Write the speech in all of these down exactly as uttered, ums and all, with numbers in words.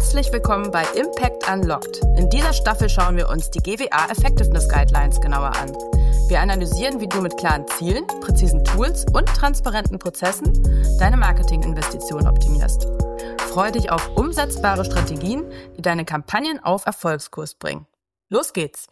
Herzlich willkommen bei Impact Unlocked. In dieser Staffel schauen wir uns die G W A Effectiveness Guidelines genauer an. Wir analysieren, wie du mit klaren Zielen, präzisen Tools und transparenten Prozessen deine Marketinginvestitionen optimierst. Freue dich auf umsetzbare Strategien, die deine Kampagnen auf Erfolgskurs bringen. Los geht's!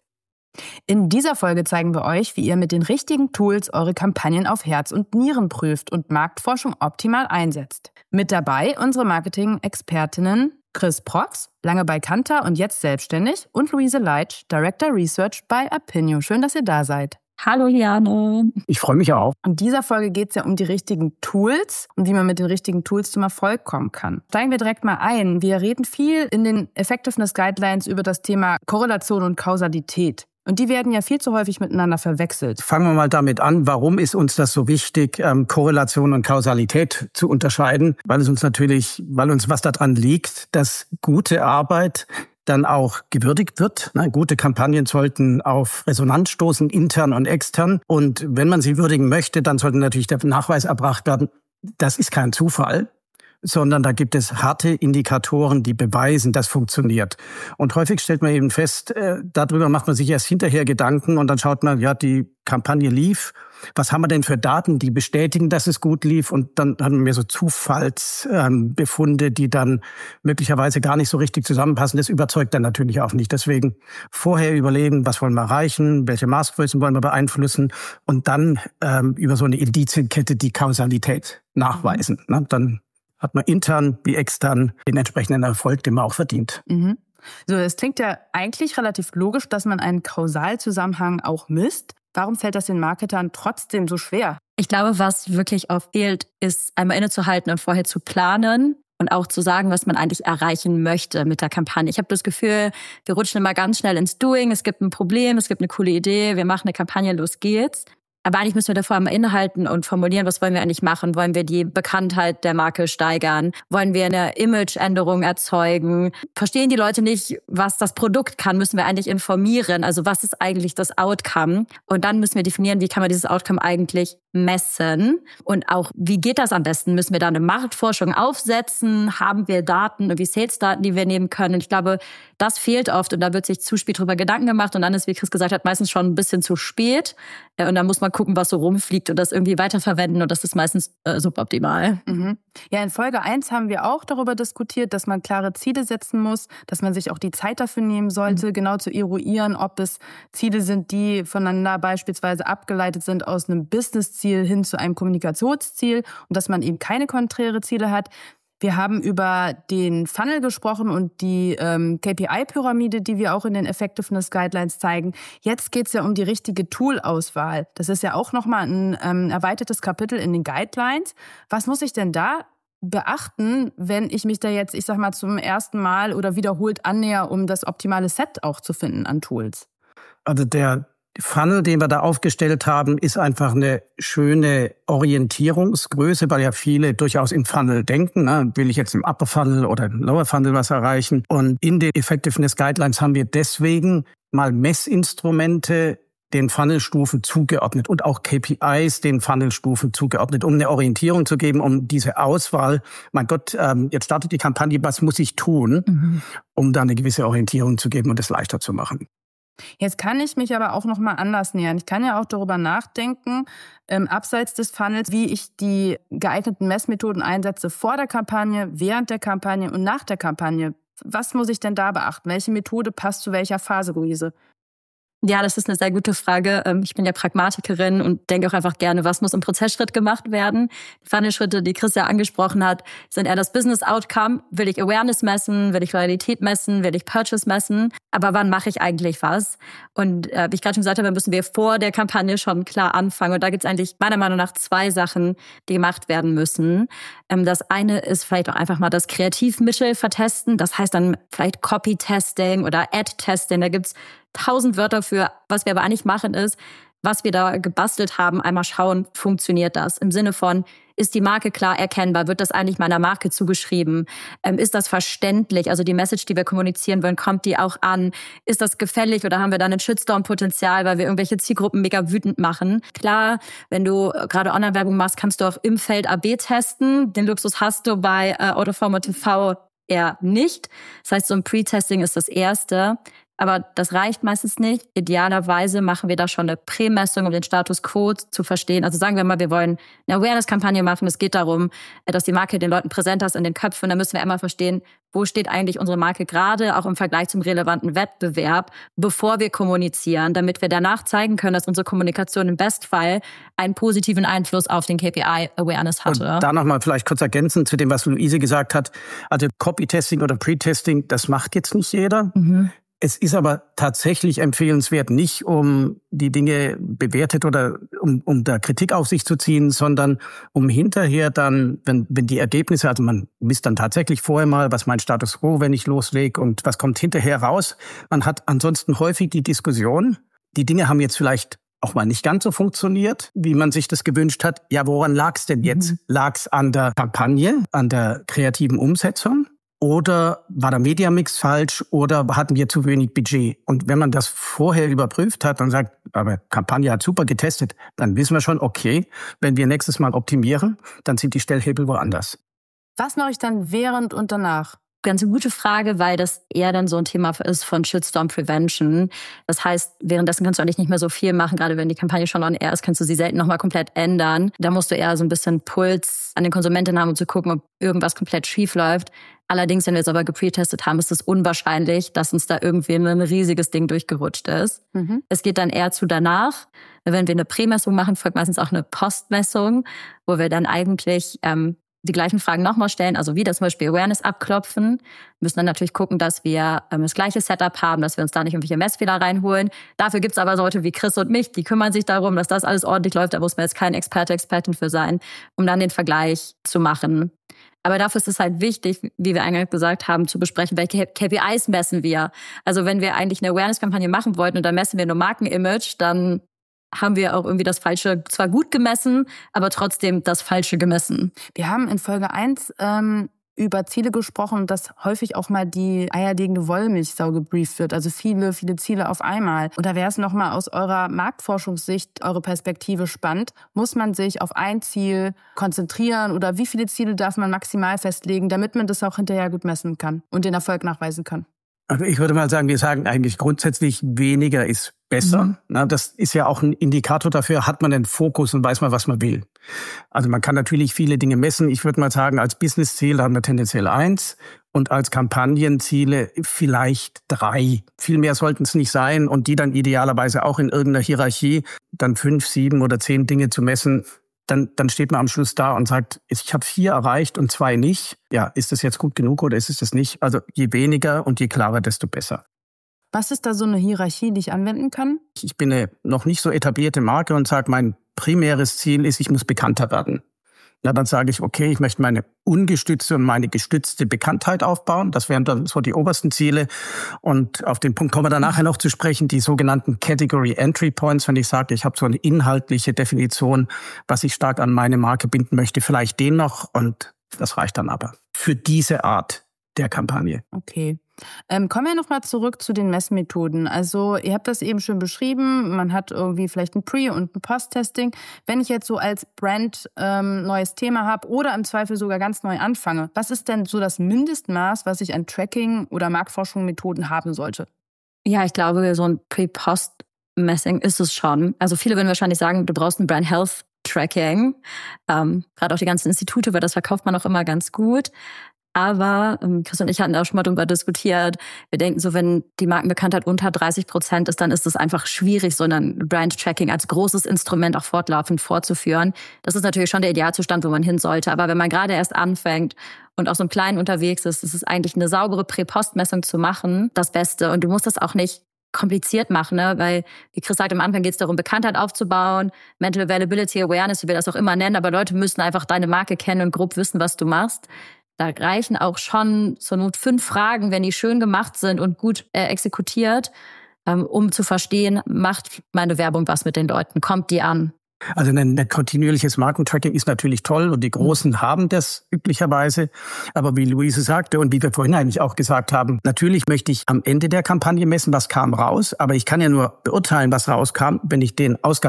In dieser Folge zeigen wir euch, wie ihr mit den richtigen Tools eure Kampagnen auf Herz und Nieren prüft und Marktforschung optimal einsetzt. Mit dabei unsere Marketing-Expertinnen Chris Prox, lange bei Kantar und jetzt selbstständig, und Luise Leitsch, Director Research bei Apinio. Schön, dass ihr da seid. Hallo Liane. Ich freue mich auch. In dieser Folge geht es ja um die richtigen Tools und wie man mit den richtigen Tools zum Erfolg kommen kann. Steigen wir direkt mal ein. Wir reden viel in den Effectiveness Guidelines über das Thema Korrelation und Kausalität. Und die werden ja viel zu häufig miteinander verwechselt. Fangen wir mal damit an, warum ist uns das so wichtig, ähm, Korrelation und Kausalität zu unterscheiden? Weil es uns natürlich, weil uns was daran liegt, dass gute Arbeit dann auch gewürdigt wird. Ne? Gute Kampagnen sollten auf Resonanz stoßen, intern und extern. Und wenn man sie würdigen möchte, dann sollte natürlich der Nachweis erbracht werden, das ist kein Zufall, sondern da gibt es harte Indikatoren, die beweisen, das funktioniert. Und häufig stellt man eben fest, äh, darüber macht man sich erst hinterher Gedanken und dann schaut man, ja, die Kampagne lief. Was haben wir denn für Daten, die bestätigen, dass es gut lief? Und dann haben wir so Zufallsbefunde, ähm, die dann möglicherweise gar nicht so richtig zusammenpassen. Das überzeugt dann natürlich auch nicht. Deswegen vorher überlegen, was wollen wir erreichen, welche Maßgrößen wollen wir beeinflussen und dann ähm, über so eine Indizienkette die Kausalität nachweisen. Ne? Dann hat man intern wie extern den entsprechenden Erfolg, den man auch verdient. Mhm. So, es klingt ja eigentlich relativ logisch, dass man einen Kausalzusammenhang auch misst. Warum fällt das den Marketern trotzdem so schwer? Ich glaube, was wirklich oft fehlt, ist einmal innezuhalten und vorher zu planen und auch zu sagen, was man eigentlich erreichen möchte mit der Kampagne. Ich habe das Gefühl, wir rutschen immer ganz schnell ins Doing. Es gibt ein Problem, es gibt eine coole Idee, wir machen eine Kampagne, los geht's. Aber eigentlich müssen wir davor einmal innehalten und formulieren, was wollen wir eigentlich machen? Wollen wir die Bekanntheit der Marke steigern? Wollen wir eine Imageänderung erzeugen? Verstehen die Leute nicht, was das Produkt kann? Müssen wir eigentlich informieren? Also was ist eigentlich das Outcome? Und dann müssen wir definieren, wie kann man dieses Outcome eigentlich messen? Und auch, wie geht das am besten? Müssen wir da eine Marktforschung aufsetzen? Haben wir Daten, irgendwie Sales-Daten, die wir nehmen können? Und ich glaube, das fehlt oft und da wird sich zu spät drüber Gedanken gemacht und dann ist, wie Chris gesagt hat, meistens schon ein bisschen zu spät. Und dann muss man gucken, was so rumfliegt und das irgendwie weiterverwenden und das ist meistens äh, suboptimal. Mhm. Ja, in Folge eins haben wir auch darüber diskutiert, dass man klare Ziele setzen muss, dass man sich auch die Zeit dafür nehmen sollte, mhm. genau zu eruieren, ob es Ziele sind, die voneinander beispielsweise abgeleitet sind aus einem Business-Ziel hin zu einem Kommunikationsziel und dass man eben keine konträre Ziele hat. Wir haben über den Funnel gesprochen und die ähm, K P I-Pyramide, die wir auch in den Effectiveness Guidelines zeigen. Jetzt geht es ja um die richtige Tool-Auswahl. Das ist ja auch nochmal ein ähm, erweitertes Kapitel in den Guidelines. Was muss ich denn da beachten, wenn ich mich da jetzt, ich sag mal, zum ersten Mal oder wiederholt annäher, um das optimale Set auch zu finden an Tools? Also der Funnel, den wir da aufgestellt haben, ist einfach eine schöne Orientierungsgröße, weil ja viele durchaus im Funnel denken. Ne? Will ich jetzt im Upper Funnel oder im Lower Funnel was erreichen? Und in den Effectiveness Guidelines haben wir deswegen mal Messinstrumente den Funnelstufen zugeordnet und auch K P Is den Funnelstufen zugeordnet, um eine Orientierung zu geben, um diese Auswahl, mein Gott, ähm, jetzt startet die Kampagne, was muss ich tun, mhm. um da eine gewisse Orientierung zu geben und es leichter zu machen. Jetzt kann ich mich aber auch noch mal anders nähern. Ich kann ja auch darüber nachdenken, ähm, abseits des Funnels, wie ich die geeigneten Messmethoden einsetze vor der Kampagne, während der Kampagne und nach der Kampagne. Was muss ich denn da beachten? Welche Methode passt zu welcher Phase, Luise? Ja, das ist eine sehr gute Frage. Ich bin ja Pragmatikerin und denke auch einfach gerne, was muss im Prozessschritt gemacht werden. Die Funnel-Schritte, die Chris ja angesprochen hat, sind eher das Business-Outcome. Will ich Awareness messen? Will ich Loyalität messen? Will ich Purchase messen? Aber wann mache ich eigentlich was? Und äh, wie ich gerade schon gesagt habe, müssen wir vor der Kampagne schon klar anfangen. Und da gibt es eigentlich meiner Meinung nach zwei Sachen, die gemacht werden müssen. Ähm, das eine ist vielleicht auch einfach mal das Kreativmittel vertesten. Das heißt dann vielleicht Copy-Testing oder Ad-Testing. Da gibt's tausend Wörter für. Was wir aber eigentlich machen ist, was wir da gebastelt haben, einmal schauen, funktioniert das? Im Sinne von, ist die Marke klar erkennbar? Wird das eigentlich meiner Marke zugeschrieben? Ähm, ist das verständlich? Also die Message, die wir kommunizieren wollen, kommt die auch an? Ist das gefällig oder haben wir dann ein Shitstorm-Potenzial, weil wir irgendwelche Zielgruppen mega wütend machen? Klar, wenn du gerade Online-Werbung machst, kannst du auch im Feld A B testen. Den Luxus hast du bei äh, Autoformat T V eher nicht. Das heißt, so ein Pre-Testing ist das Erste. Aber das reicht meistens nicht. Idealerweise machen wir da schon eine Prämessung, um den Status quo zu verstehen. Also sagen wir mal, wir wollen eine Awareness-Kampagne machen. Es geht darum, dass die Marke den Leuten präsenter ist in den Köpfen. Da müssen wir einmal verstehen, wo steht eigentlich unsere Marke gerade, auch im Vergleich zum relevanten Wettbewerb, bevor wir kommunizieren, damit wir danach zeigen können, dass unsere Kommunikation im Bestfall einen positiven Einfluss auf den K P I-Awareness hatte. Und da nochmal vielleicht kurz ergänzen zu dem, was Luise gesagt hat. Also Copy-Testing oder Pre-Testing, das macht jetzt nicht jeder. Mhm. Es ist aber tatsächlich empfehlenswert, nicht um die Dinge bewertet oder um, um da Kritik auf sich zu ziehen, sondern um hinterher dann, wenn, wenn die Ergebnisse, also man misst dann tatsächlich vorher mal, was mein Status quo, wenn ich loslege und was kommt hinterher raus. Man hat ansonsten häufig die Diskussion, die Dinge haben jetzt vielleicht auch mal nicht ganz so funktioniert, wie man sich das gewünscht hat. Ja, woran lag es denn jetzt? Mhm. Lag es an der Kampagne, an der kreativen Umsetzung? Oder war der Mediamix falsch oder hatten wir zu wenig Budget? Und wenn man das vorher überprüft hat und sagt, aber Kampagne hat super getestet, dann wissen wir schon, okay, wenn wir nächstes Mal optimieren, dann sind die Stellhebel woanders. Was mache ich dann während und danach? Ganz eine gute Frage, weil das eher dann so ein Thema ist von Shitstorm Prevention. Das heißt, währenddessen kannst du eigentlich nicht mehr so viel machen. Gerade wenn die Kampagne schon on air ist, kannst du sie selten nochmal komplett ändern. Da musst du eher so ein bisschen Puls an den Konsumenten haben, um zu gucken, ob irgendwas komplett schief läuft. Allerdings, wenn wir es aber gepretestet haben, ist es unwahrscheinlich, dass uns da irgendwie ein riesiges Ding durchgerutscht ist. Mhm. Es geht dann eher zu danach. Wenn wir eine Prämessung machen, folgt meistens auch eine Postmessung, wo wir dann eigentlich ähm, die gleichen Fragen nochmal stellen, also wieder zum Beispiel Awareness abklopfen. Wir müssen dann natürlich gucken, dass wir ähm, das gleiche Setup haben, dass wir uns da nicht irgendwelche Messfehler reinholen. Dafür gibt's aber so Leute wie Chris und mich, die kümmern sich darum, dass das alles ordentlich läuft. Da muss man jetzt kein Experte, Expertin für sein, um dann den Vergleich zu machen. Aber dafür ist es halt wichtig, wie wir eingangs gesagt haben, zu besprechen, welche K P Is messen wir. Also wenn wir eigentlich eine Awareness-Kampagne machen wollten und dann messen wir nur Markenimage, dann haben wir auch irgendwie das Falsche zwar gut gemessen, aber trotzdem das Falsche gemessen. Wir haben in Folge eins ähm, über Ziele gesprochen, dass häufig auch mal die eierlegende Wollmilchsau gebrieft wird. Also viele, viele Ziele auf einmal. Und da wäre es nochmal aus eurer Marktforschungssicht, eure Perspektive spannend. Muss man sich auf ein Ziel konzentrieren oder wie viele Ziele darf man maximal festlegen, damit man das auch hinterher gut messen kann und den Erfolg nachweisen kann? Also ich würde mal sagen, wir sagen eigentlich grundsätzlich, weniger ist besser. Mhm. Na, das ist ja auch ein Indikator dafür, hat man den Fokus und weiß man, was man will. Also man kann natürlich viele Dinge messen. Ich würde mal sagen, als Business-Ziel haben wir tendenziell eins und als Kampagnenziele vielleicht drei. Viel mehr sollten es nicht sein und die dann idealerweise auch in irgendeiner Hierarchie, dann fünf, sieben oder zehn Dinge zu messen. Dann, dann steht man am Schluss da und sagt, ich habe vier erreicht und zwei nicht. Ja, ist das jetzt gut genug oder ist es das nicht? Also je weniger und je klarer, desto besser. Was ist da so eine Hierarchie, die ich anwenden kann? Ich bin eine noch nicht so etablierte Marke und sage, mein primäres Ziel ist, ich muss bekannter werden. Na, dann sage ich, okay, ich möchte meine ungestützte und meine gestützte Bekanntheit aufbauen. Das wären dann so die obersten Ziele. Und auf den Punkt kommen wir dann nachher noch zu sprechen, die sogenannten Category Entry Points. Wenn ich sage, ich habe so eine inhaltliche Definition, was ich stark an meine Marke binden möchte, vielleicht den noch. Und das reicht dann aber für diese Art der Kampagne. Okay. Ähm, kommen wir nochmal zurück zu den Messmethoden. Also ihr habt das eben schon beschrieben, man hat irgendwie vielleicht ein Pre- und ein Post-Testing. Wenn ich jetzt so als Brand ähm, neues Thema habe oder im Zweifel sogar ganz neu anfange, was ist denn so das Mindestmaß, was ich an Tracking oder Marktforschungsmethoden haben sollte? Ja, ich glaube, so ein Pre-Post-Messing ist es schon. Also viele würden wahrscheinlich sagen, du brauchst ein Brand Health Tracking. Ähm, gerade auch die ganzen Institute, weil das verkauft man auch immer ganz gut. Aber ähm, Chris und ich hatten auch schon mal darüber diskutiert. Wir denken so, wenn die Markenbekanntheit unter dreißig Prozent ist, dann ist es einfach schwierig, so ein Brand-Tracking als großes Instrument auch fortlaufend vorzuführen. Das ist natürlich schon der Idealzustand, wo man hin sollte. Aber wenn man gerade erst anfängt und auch so im Kleinen unterwegs ist, ist es eigentlich eine saubere Prä-Post-Messung zu machen, das Beste. Und du musst das auch nicht kompliziert machen, ne? Weil, wie Chris sagt, am Anfang geht es darum, Bekanntheit aufzubauen, Mental Availability, Awareness, wie wir das auch immer nennen. Aber Leute müssen einfach deine Marke kennen und grob wissen, was du machst. Da reichen auch schon zur Not fünf Fragen, wenn die schön gemacht sind und gut äh, exekutiert, ähm, um zu verstehen, macht meine Werbung was mit den Leuten, kommt die an. Also ein, ein kontinuierliches Markentracking ist natürlich toll und die Großen mhm. haben das üblicherweise. Aber wie Luise sagte und wie wir vorhin eigentlich auch gesagt haben, natürlich möchte ich am Ende der Kampagne messen, was kam raus. Aber ich kann ja nur beurteilen, was rauskam, wenn ich den Ausgangs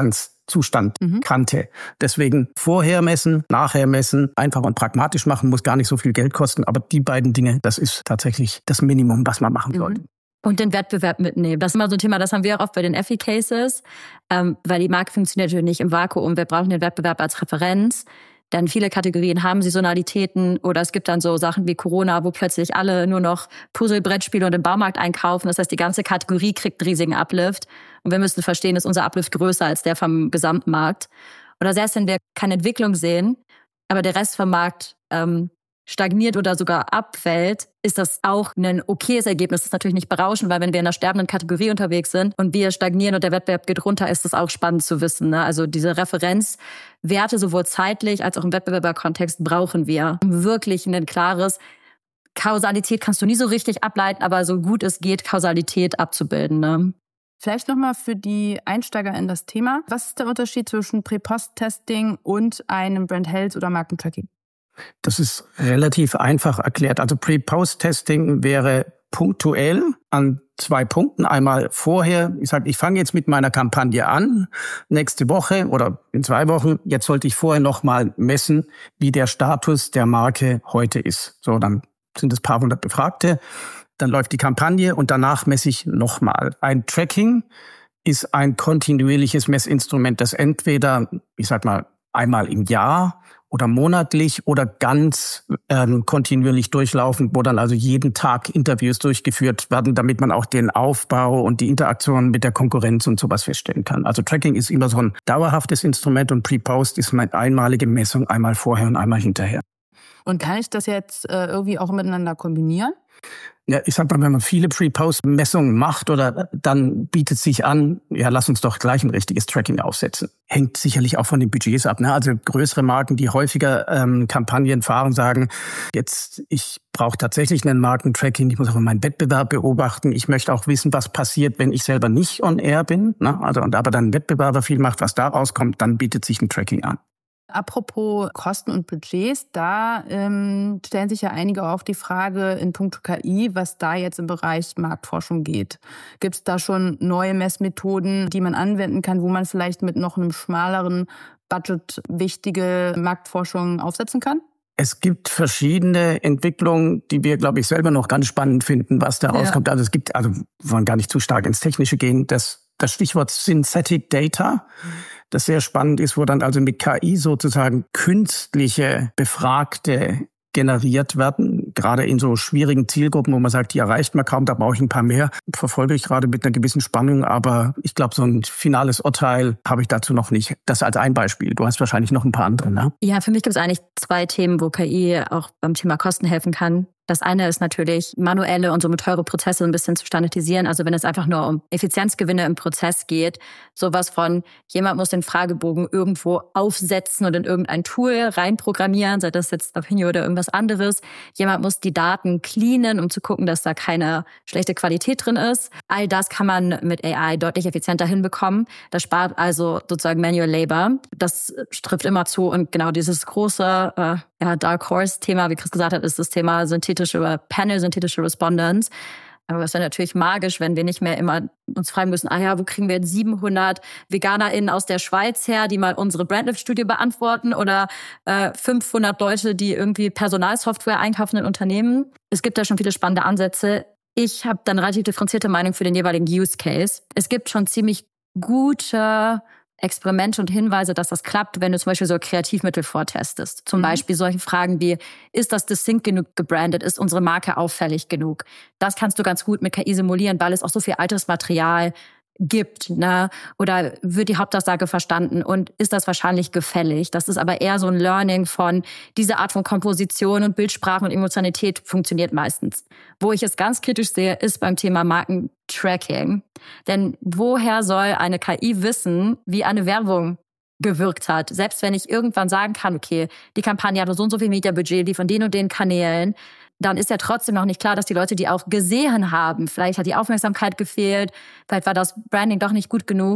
Ist-Zustand mhm. kannte. Deswegen vorher messen, nachher messen, einfach und pragmatisch machen, muss gar nicht so viel Geld kosten. Aber die beiden Dinge, das ist tatsächlich das Minimum, was man machen sollte. Mhm. Und den Wettbewerb mitnehmen. Das ist immer so ein Thema, das haben wir auch oft bei den F I-Cases, ähm, weil die Marke funktioniert natürlich nicht im Vakuum. Wir brauchen den Wettbewerb als Referenz. Denn viele Kategorien haben Saisonalitäten oder es gibt dann so Sachen wie Corona, wo plötzlich alle nur noch Puzzle, Brettspiele und im Baumarkt einkaufen. Das heißt, die ganze Kategorie kriegt einen riesigen Uplift. Und wir müssen verstehen, dass unser Uplift größer als der vom gesamten Markt. Oder selbst wenn wir keine Entwicklung sehen, aber der Rest vom Markt ähm, stagniert oder sogar abfällt, ist das auch ein okayes Ergebnis. Das ist natürlich nicht berauschend, weil wenn wir in einer sterbenden Kategorie unterwegs sind und wir stagnieren und der Wettbewerb geht runter, ist das auch spannend zu wissen. Ne? Also diese Referenzwerte sowohl zeitlich als auch im Wettbewerberkontext brauchen wir, um wirklich ein klares Kausalität kannst du nie so richtig ableiten, aber so gut es geht, Kausalität abzubilden. Ne? Vielleicht nochmal für die Einsteiger in das Thema. Was ist der Unterschied zwischen Pre-Post-Testing und einem Brand Health oder Markentracking? Das ist relativ einfach erklärt. Also Pre-Post-Testing wäre punktuell an zwei Punkten. Einmal vorher, ich sage, ich fange jetzt mit meiner Kampagne an, nächste Woche oder in zwei Wochen. Jetzt sollte ich vorher nochmal messen, wie der Status der Marke heute ist. So, dann sind es ein paar hundert Befragte. Dann läuft die Kampagne und danach messe ich nochmal. Ein Tracking ist ein kontinuierliches Messinstrument, das entweder, ich sag mal, einmal im Jahr oder monatlich oder ganz ähm, kontinuierlich durchlaufen, wo dann also jeden Tag Interviews durchgeführt werden, damit man auch den Aufbau und die Interaktion mit der Konkurrenz und sowas feststellen kann. Also Tracking ist immer so ein dauerhaftes Instrument und Pre-Post ist eine einmalige Messung, einmal vorher und einmal hinterher. Und kann ich das jetzt äh, irgendwie auch miteinander kombinieren? Ja, ich sag mal, wenn man viele Pre-Post-Messungen macht oder dann bietet sich an, ja, lass uns doch gleich ein richtiges Tracking aufsetzen. Hängt sicherlich auch von den Budgets ab. Ne? Also größere Marken, die häufiger ähm, Kampagnen fahren, sagen, jetzt, ich brauche tatsächlich einen Markentracking, ich muss auch meinen Wettbewerb beobachten. Ich möchte auch wissen, was passiert, wenn ich selber nicht on air bin. Ne? Also, und aber dann ein Wettbewerber viel macht, was da rauskommt, dann bietet sich ein Tracking an. Apropos Kosten und Budgets, da ähm, stellen sich ja einige auch die Frage in puncto K I, was da jetzt im Bereich Marktforschung geht. Gibt es da schon neue Messmethoden, die man anwenden kann, wo man vielleicht mit noch einem schmaleren Budget wichtige Marktforschung aufsetzen kann? Es gibt verschiedene Entwicklungen, die wir, glaube ich, selber noch ganz spannend finden, was da rauskommt. Ja. Also es gibt, also wir wollen gar nicht zu stark ins Technische gehen, das, das Stichwort Synthetic Data, das sehr spannend ist, wo dann also mit K I sozusagen künstliche Befragte generiert werden, gerade in so schwierigen Zielgruppen, wo man sagt, die erreicht man kaum, da brauche ich ein paar mehr. Verfolge ich gerade mit einer gewissen Spannung, aber ich glaube, so ein finales Urteil habe ich dazu noch nicht. Das als ein Beispiel. Du hast wahrscheinlich noch ein paar andere, ne? Ja, für mich gibt es eigentlich zwei Themen, wo K I auch beim Thema Kosten helfen kann. Das eine ist natürlich, manuelle und somit teure Prozesse ein bisschen zu standardisieren. Also wenn es einfach nur um Effizienzgewinne im Prozess geht, sowas von, jemand muss den Fragebogen irgendwo aufsetzen und in irgendein Tool reinprogrammieren, sei das jetzt Opinio oder irgendwas anderes. Jemand muss die Daten cleanen, um zu gucken, dass da keine schlechte Qualität drin ist. All das kann man mit A I deutlich effizienter hinbekommen. Das spart also sozusagen Manual Labor. Das trifft immer zu und genau dieses große äh, ja, Dark Horse-Thema, wie Chris gesagt hat, ist das Thema synthetische oder Panel, synthetische Respondents. Aber es wäre natürlich magisch, wenn wir nicht mehr immer uns fragen müssen, ah ja, wo kriegen wir jetzt siebenhundert VeganerInnen aus der Schweiz her, die mal unsere Brandlift-Studie beantworten oder äh, fünfhundert Leute, die irgendwie Personalsoftware einkaufen in Unternehmen. Es gibt da schon viele spannende Ansätze. Ich habe dann relativ differenzierte Meinung für den jeweiligen Use Case. Es gibt schon ziemlich gute Experimente und Hinweise, dass das klappt, wenn du zum Beispiel so Kreativmittel vortestest. Zum mhm. Beispiel solche Fragen wie, ist das distinct genug gebrandet? Ist unsere Marke auffällig genug? Das kannst du ganz gut mit K I simulieren, weil es auch so viel altes Material gibt, ne? Oder wird die Hauptaussage verstanden und ist das wahrscheinlich gefällig? Das ist aber eher so ein Learning von dieser Art von Komposition und Bildsprache und Emotionalität funktioniert meistens. Wo ich es ganz kritisch sehe, ist beim Thema Markentracking. Denn woher soll eine K I wissen, wie eine Werbung gewirkt hat? Selbst wenn ich irgendwann sagen kann, okay, die Kampagne hatte so und so viel Mediabudget, die von den und den Kanälen, dann ist ja trotzdem noch nicht klar, dass die Leute die auch gesehen haben. Vielleicht hat die Aufmerksamkeit gefehlt, vielleicht war das Branding doch nicht gut genug.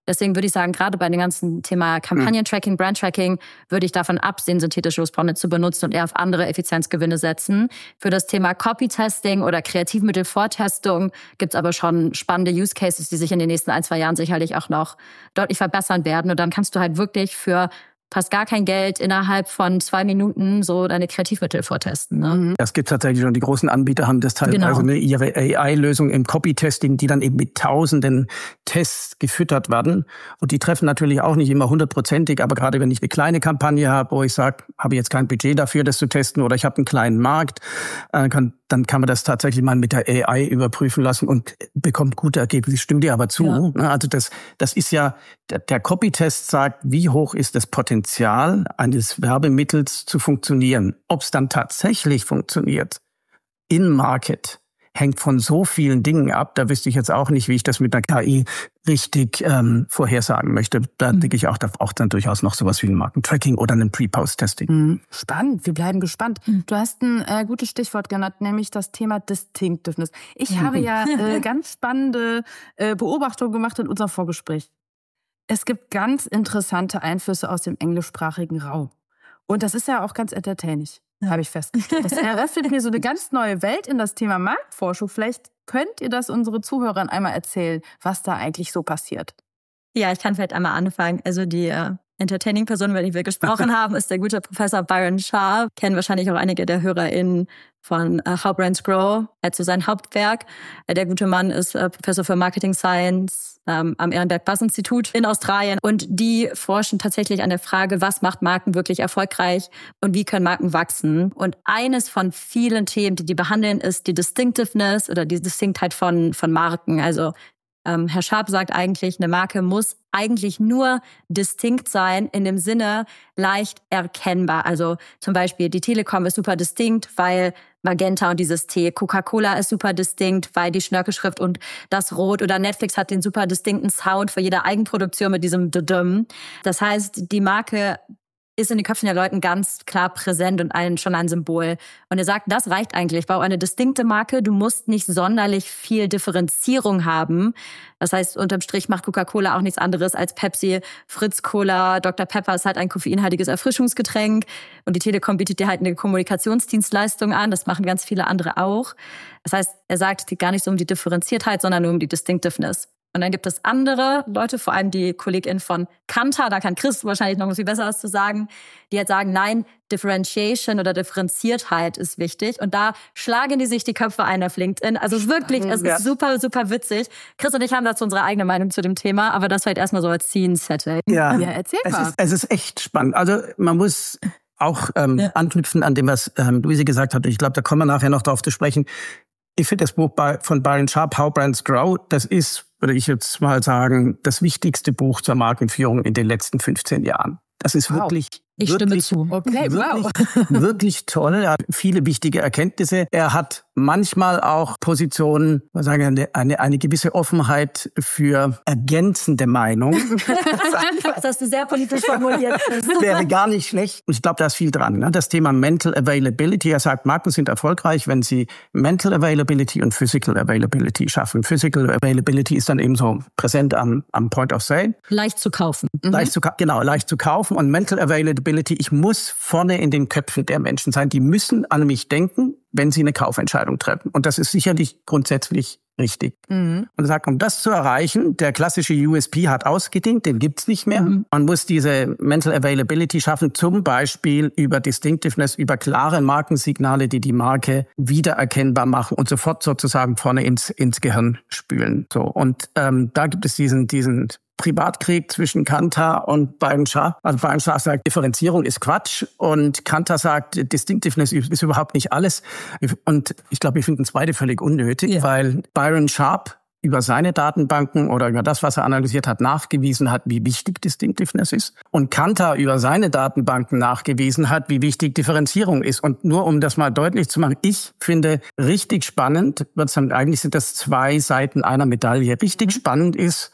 Deswegen würde ich sagen, gerade bei dem ganzen Thema Kampagnen-Tracking, Brand-Tracking, würde ich davon absehen, synthetische Responde zu benutzen und eher auf andere Effizienzgewinne setzen. Für das Thema Copy-Testing oder Kreativmittel-Vortestung gibt es aber schon spannende Use-Cases, die sich in den nächsten ein, zwei Jahren sicherlich auch noch deutlich verbessern werden. Und dann kannst du halt wirklich für fast gar kein Geld innerhalb von zwei Minuten so deine Kreativmittel vortesten. Ne? Das gibt tatsächlich schon. Die großen Anbieter haben das teilweise genau. eine, ihre A I-Lösung im Copy-Testing, die dann eben mit tausenden Tests gefüttert werden. Und die treffen natürlich auch nicht immer hundertprozentig, aber gerade wenn ich eine kleine Kampagne habe, wo ich sage, habe ich jetzt kein Budget dafür, das zu testen, oder ich habe einen kleinen Markt, äh, kann, dann kann man das tatsächlich mal mit der A I überprüfen lassen und bekommt gute Ergebnisse. Stimmt dir aber zu. Ja. Also das, das ist ja, der, der Copy-Test sagt, wie hoch ist das Potenzial eines Werbemittels zu funktionieren. Ob es dann tatsächlich funktioniert, in-Market, hängt von so vielen Dingen ab. Da wüsste ich jetzt auch nicht, wie ich das mit einer K I richtig ähm, vorhersagen möchte. Da mhm. denke ich auch, da auch dann durchaus noch sowas wie ein Markentracking oder ein Pre-Post-Testing. Mhm. Spannend, wir bleiben gespannt. Mhm. Du hast ein äh, gutes Stichwort genannt, nämlich das Thema Distinctiveness. Ich mhm. habe ja äh, ganz spannende äh, Beobachtungen gemacht in unserem Vorgespräch. Es gibt ganz interessante Einflüsse aus dem englischsprachigen Raum. Und das ist ja auch ganz entertaining, ja. habe ich festgestellt. Das eröffnet mir so eine ganz neue Welt in das Thema Marktforschung. Vielleicht könnt ihr das unsere Zuhörern einmal erzählen, was da eigentlich so passiert. Ja, ich kann vielleicht einmal anfangen. Also die äh, Entertaining-Person, über die wir gesprochen haben, ist der gute Professor Byron Sharp. Kennen wahrscheinlich auch einige der HörerInnen von äh, How Brands Grow, also sein Hauptwerk. Äh, der gute Mann ist äh, Professor für Marketing Science ähm, am Ehrenberg-Bass-Institut in Australien. Und die forschen tatsächlich an der Frage, was macht Marken wirklich erfolgreich und wie können Marken wachsen. Und eines von vielen Themen, die die behandeln, ist die Distinctiveness oder die Distinktheit von, von Marken. Also Ähm, Herr Sharp sagt eigentlich, eine Marke muss eigentlich nur distinkt sein, in dem Sinne leicht erkennbar. Also zum Beispiel die Telekom ist super distinkt, weil Magenta und dieses T. Coca-Cola ist super distinkt, weil die Schnörkelschrift und das Rot. Oder Netflix hat den super distinkten Sound für jede Eigenproduktion mit diesem Dudum. Das heißt, die Marke ist in den Köpfen der Leuten ganz klar präsent und ein, schon ein Symbol. Und er sagt, das reicht eigentlich. Bau eine distinkte Marke. Du musst nicht sonderlich viel Differenzierung haben. Das heißt, unterm Strich macht Coca-Cola auch nichts anderes als Pepsi, Fritz Cola, Doktor Pepper ist halt ein koffeinhaltiges Erfrischungsgetränk. Und die Telekom bietet dir halt eine Kommunikationsdienstleistung an. Das machen ganz viele andere auch. Das heißt, er sagt, es geht gar nicht so um die Differenziertheit, sondern nur um die Distinctiveness. Und dann gibt es andere Leute, vor allem die KollegInnen von Kantar, da kann Chris wahrscheinlich noch viel besser was zu sagen, die halt sagen, nein, Differentiation oder Differenziertheit ist wichtig. Und da schlagen die sich die Köpfe ein auf LinkedIn. Also wirklich, es ist super, super witzig. Chris und ich haben dazu unsere eigene Meinung zu dem Thema, aber das vielleicht erstmal so als Scene-Setting. Ja, ja, erzähl mal. Es ist, es ist echt spannend. Also man muss auch ähm, ja. anknüpfen an dem, was ähm, Luise gesagt hat. Ich glaube, da kommen wir nachher noch drauf zu sprechen. Ich finde das Buch bei, von Byron Sharp, How Brands Grow, das ist, würde ich jetzt mal sagen, das wichtigste Buch zur Markenführung in den letzten fünfzehn Jahren. Das ist wow. wirklich, ich wirklich, stimme zu. Okay, wirklich, wow. wirklich toll. Er hat viele wichtige Erkenntnisse. Er hat manchmal auch Positionen, sagen wir, eine, eine, eine gewisse Offenheit für ergänzende Meinungen. Das hast du sehr politisch formuliert. Das wäre gar nicht schlecht. Und ich glaube, da ist viel dran. Ne? Das Thema Mental Availability. Er sagt, Marken sind erfolgreich, wenn sie Mental Availability und Physical Availability schaffen. Physical Availability ist dann eben so präsent am, am Point of Sale. Leicht zu kaufen. Mhm. Leicht zu, genau, leicht zu kaufen. Und Mental Availability, ich muss vorne in den Köpfen der Menschen sein. Die müssen an mich denken, wenn sie eine Kaufentscheidung treffen. Und das ist sicherlich grundsätzlich richtig. Mhm. Und er sagt, um das zu erreichen, der klassische U S P hat ausgedient, den gibt's nicht mehr. Mhm. Man muss diese Mental Availability schaffen, zum Beispiel über Distinctiveness, über klare Markensignale, die die Marke wiedererkennbar machen und sofort sozusagen vorne ins, ins Gehirn spülen. So. Und ähm, da gibt es diesen, diesen Privatkrieg zwischen Kantar und Byron Sharp. Also Byron Sharp sagt, Differenzierung ist Quatsch und Kantar sagt, Distinctiveness ist überhaupt nicht alles. Und ich glaube, wir finden es beide völlig unnötig, ja. weil Byron Sharp über seine Datenbanken oder über das, was er analysiert hat, nachgewiesen hat, wie wichtig Distinctiveness ist. Und Kantar über seine Datenbanken nachgewiesen hat, wie wichtig Differenzierung ist. Und nur um das mal deutlich zu machen, ich finde richtig spannend, eigentlich sind das zwei Seiten einer Medaille, richtig spannend ist,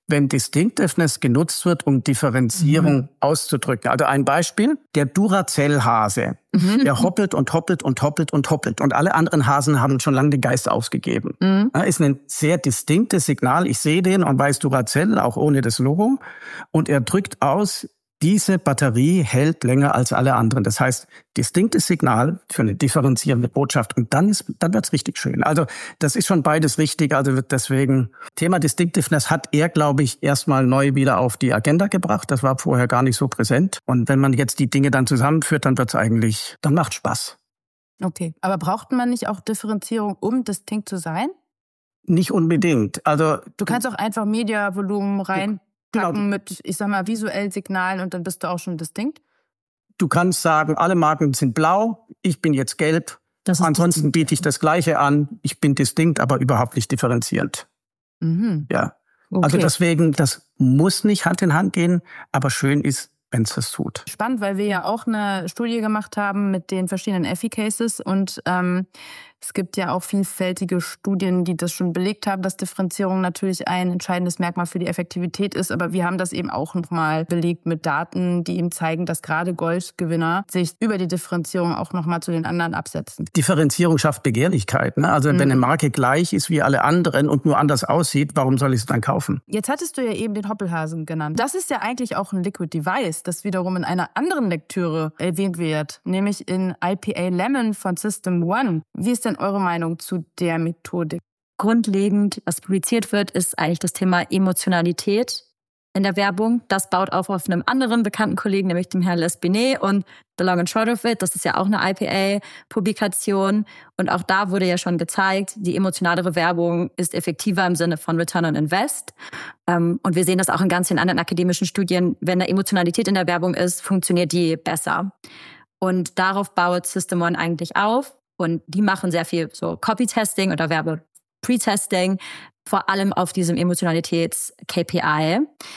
wenn Distinctiveness genutzt wird, um Differenzierung mhm. auszudrücken. Also ein Beispiel, der Duracell-Hase, mhm. der hoppelt und hoppelt und hoppelt und hoppelt. Und alle anderen Hasen haben schon lange den Geist aufgegeben. Mhm. Das ist ein sehr distinktes Signal. Ich sehe den und weiß Duracell, auch ohne das Logo. Und er drückt aus, diese Batterie hält länger als alle anderen. Das heißt, distinktes Signal für eine differenzierende Botschaft. Und dann ist, dann wird's richtig schön. Also, das ist schon beides richtig. Also, deswegen, Thema Distinctiveness hat er, glaube ich, erstmal neu wieder auf die Agenda gebracht. Das war vorher gar nicht so präsent. Und wenn man jetzt die Dinge dann zusammenführt, dann wird's eigentlich, dann macht Spaß. Okay. Aber braucht man nicht auch Differenzierung, um distinkt zu sein? Nicht unbedingt. Also, du kannst auch einfach Mediavolumen rein. Genau. Mit, ich sag mal, visuellen Signalen und dann bist du auch schon distinkt? Du kannst sagen, alle Marken sind blau, ich bin jetzt gelb. Ansonsten distinkt. Biete ich das Gleiche an. Ich bin distinkt, aber überhaupt nicht differenzierend. Mhm. Ja. Okay. Also deswegen, das muss nicht Hand in Hand gehen, aber schön ist, wenn es das tut. Spannend, weil wir ja auch eine Studie gemacht haben mit den verschiedenen Efficaces und ähm, es gibt ja auch vielfältige Studien, die das schon belegt haben, dass Differenzierung natürlich ein entscheidendes Merkmal für die Effektivität ist. Aber wir haben das eben auch nochmal belegt mit Daten, die eben zeigen, dass gerade Goldgewinner sich über die Differenzierung auch nochmal zu den anderen absetzen. Differenzierung schafft Begehrlichkeit. Ne? Also mhm. wenn eine Marke gleich ist wie alle anderen und nur anders aussieht, warum soll ich es dann kaufen? Jetzt hattest du ja eben den Hoppelhasen genannt. Das ist ja eigentlich auch ein Liquid Device, das wiederum in einer anderen Lektüre erwähnt wird, nämlich in I P A Lemon von System One. Wie ist denn eure Meinung zu der Methodik? Grundlegend, was publiziert wird, ist eigentlich das Thema Emotionalität in der Werbung. Das baut auf auf einem anderen bekannten Kollegen, nämlich dem Herrn Les Binet und The Long and Short of It. Das ist ja auch eine I P A-Publikation. Und auch da wurde ja schon gezeigt, die emotionalere Werbung ist effektiver im Sinne von Return on Invest. Und wir sehen das auch in ganz vielen anderen akademischen Studien. Wenn da Emotionalität in der Werbung ist, funktioniert die besser. Und darauf baut System One eigentlich auf. Und die machen sehr viel so Copy-Testing oder Werbe-Pre-Testing, vor allem auf diesem Emotionalitäts-K P I.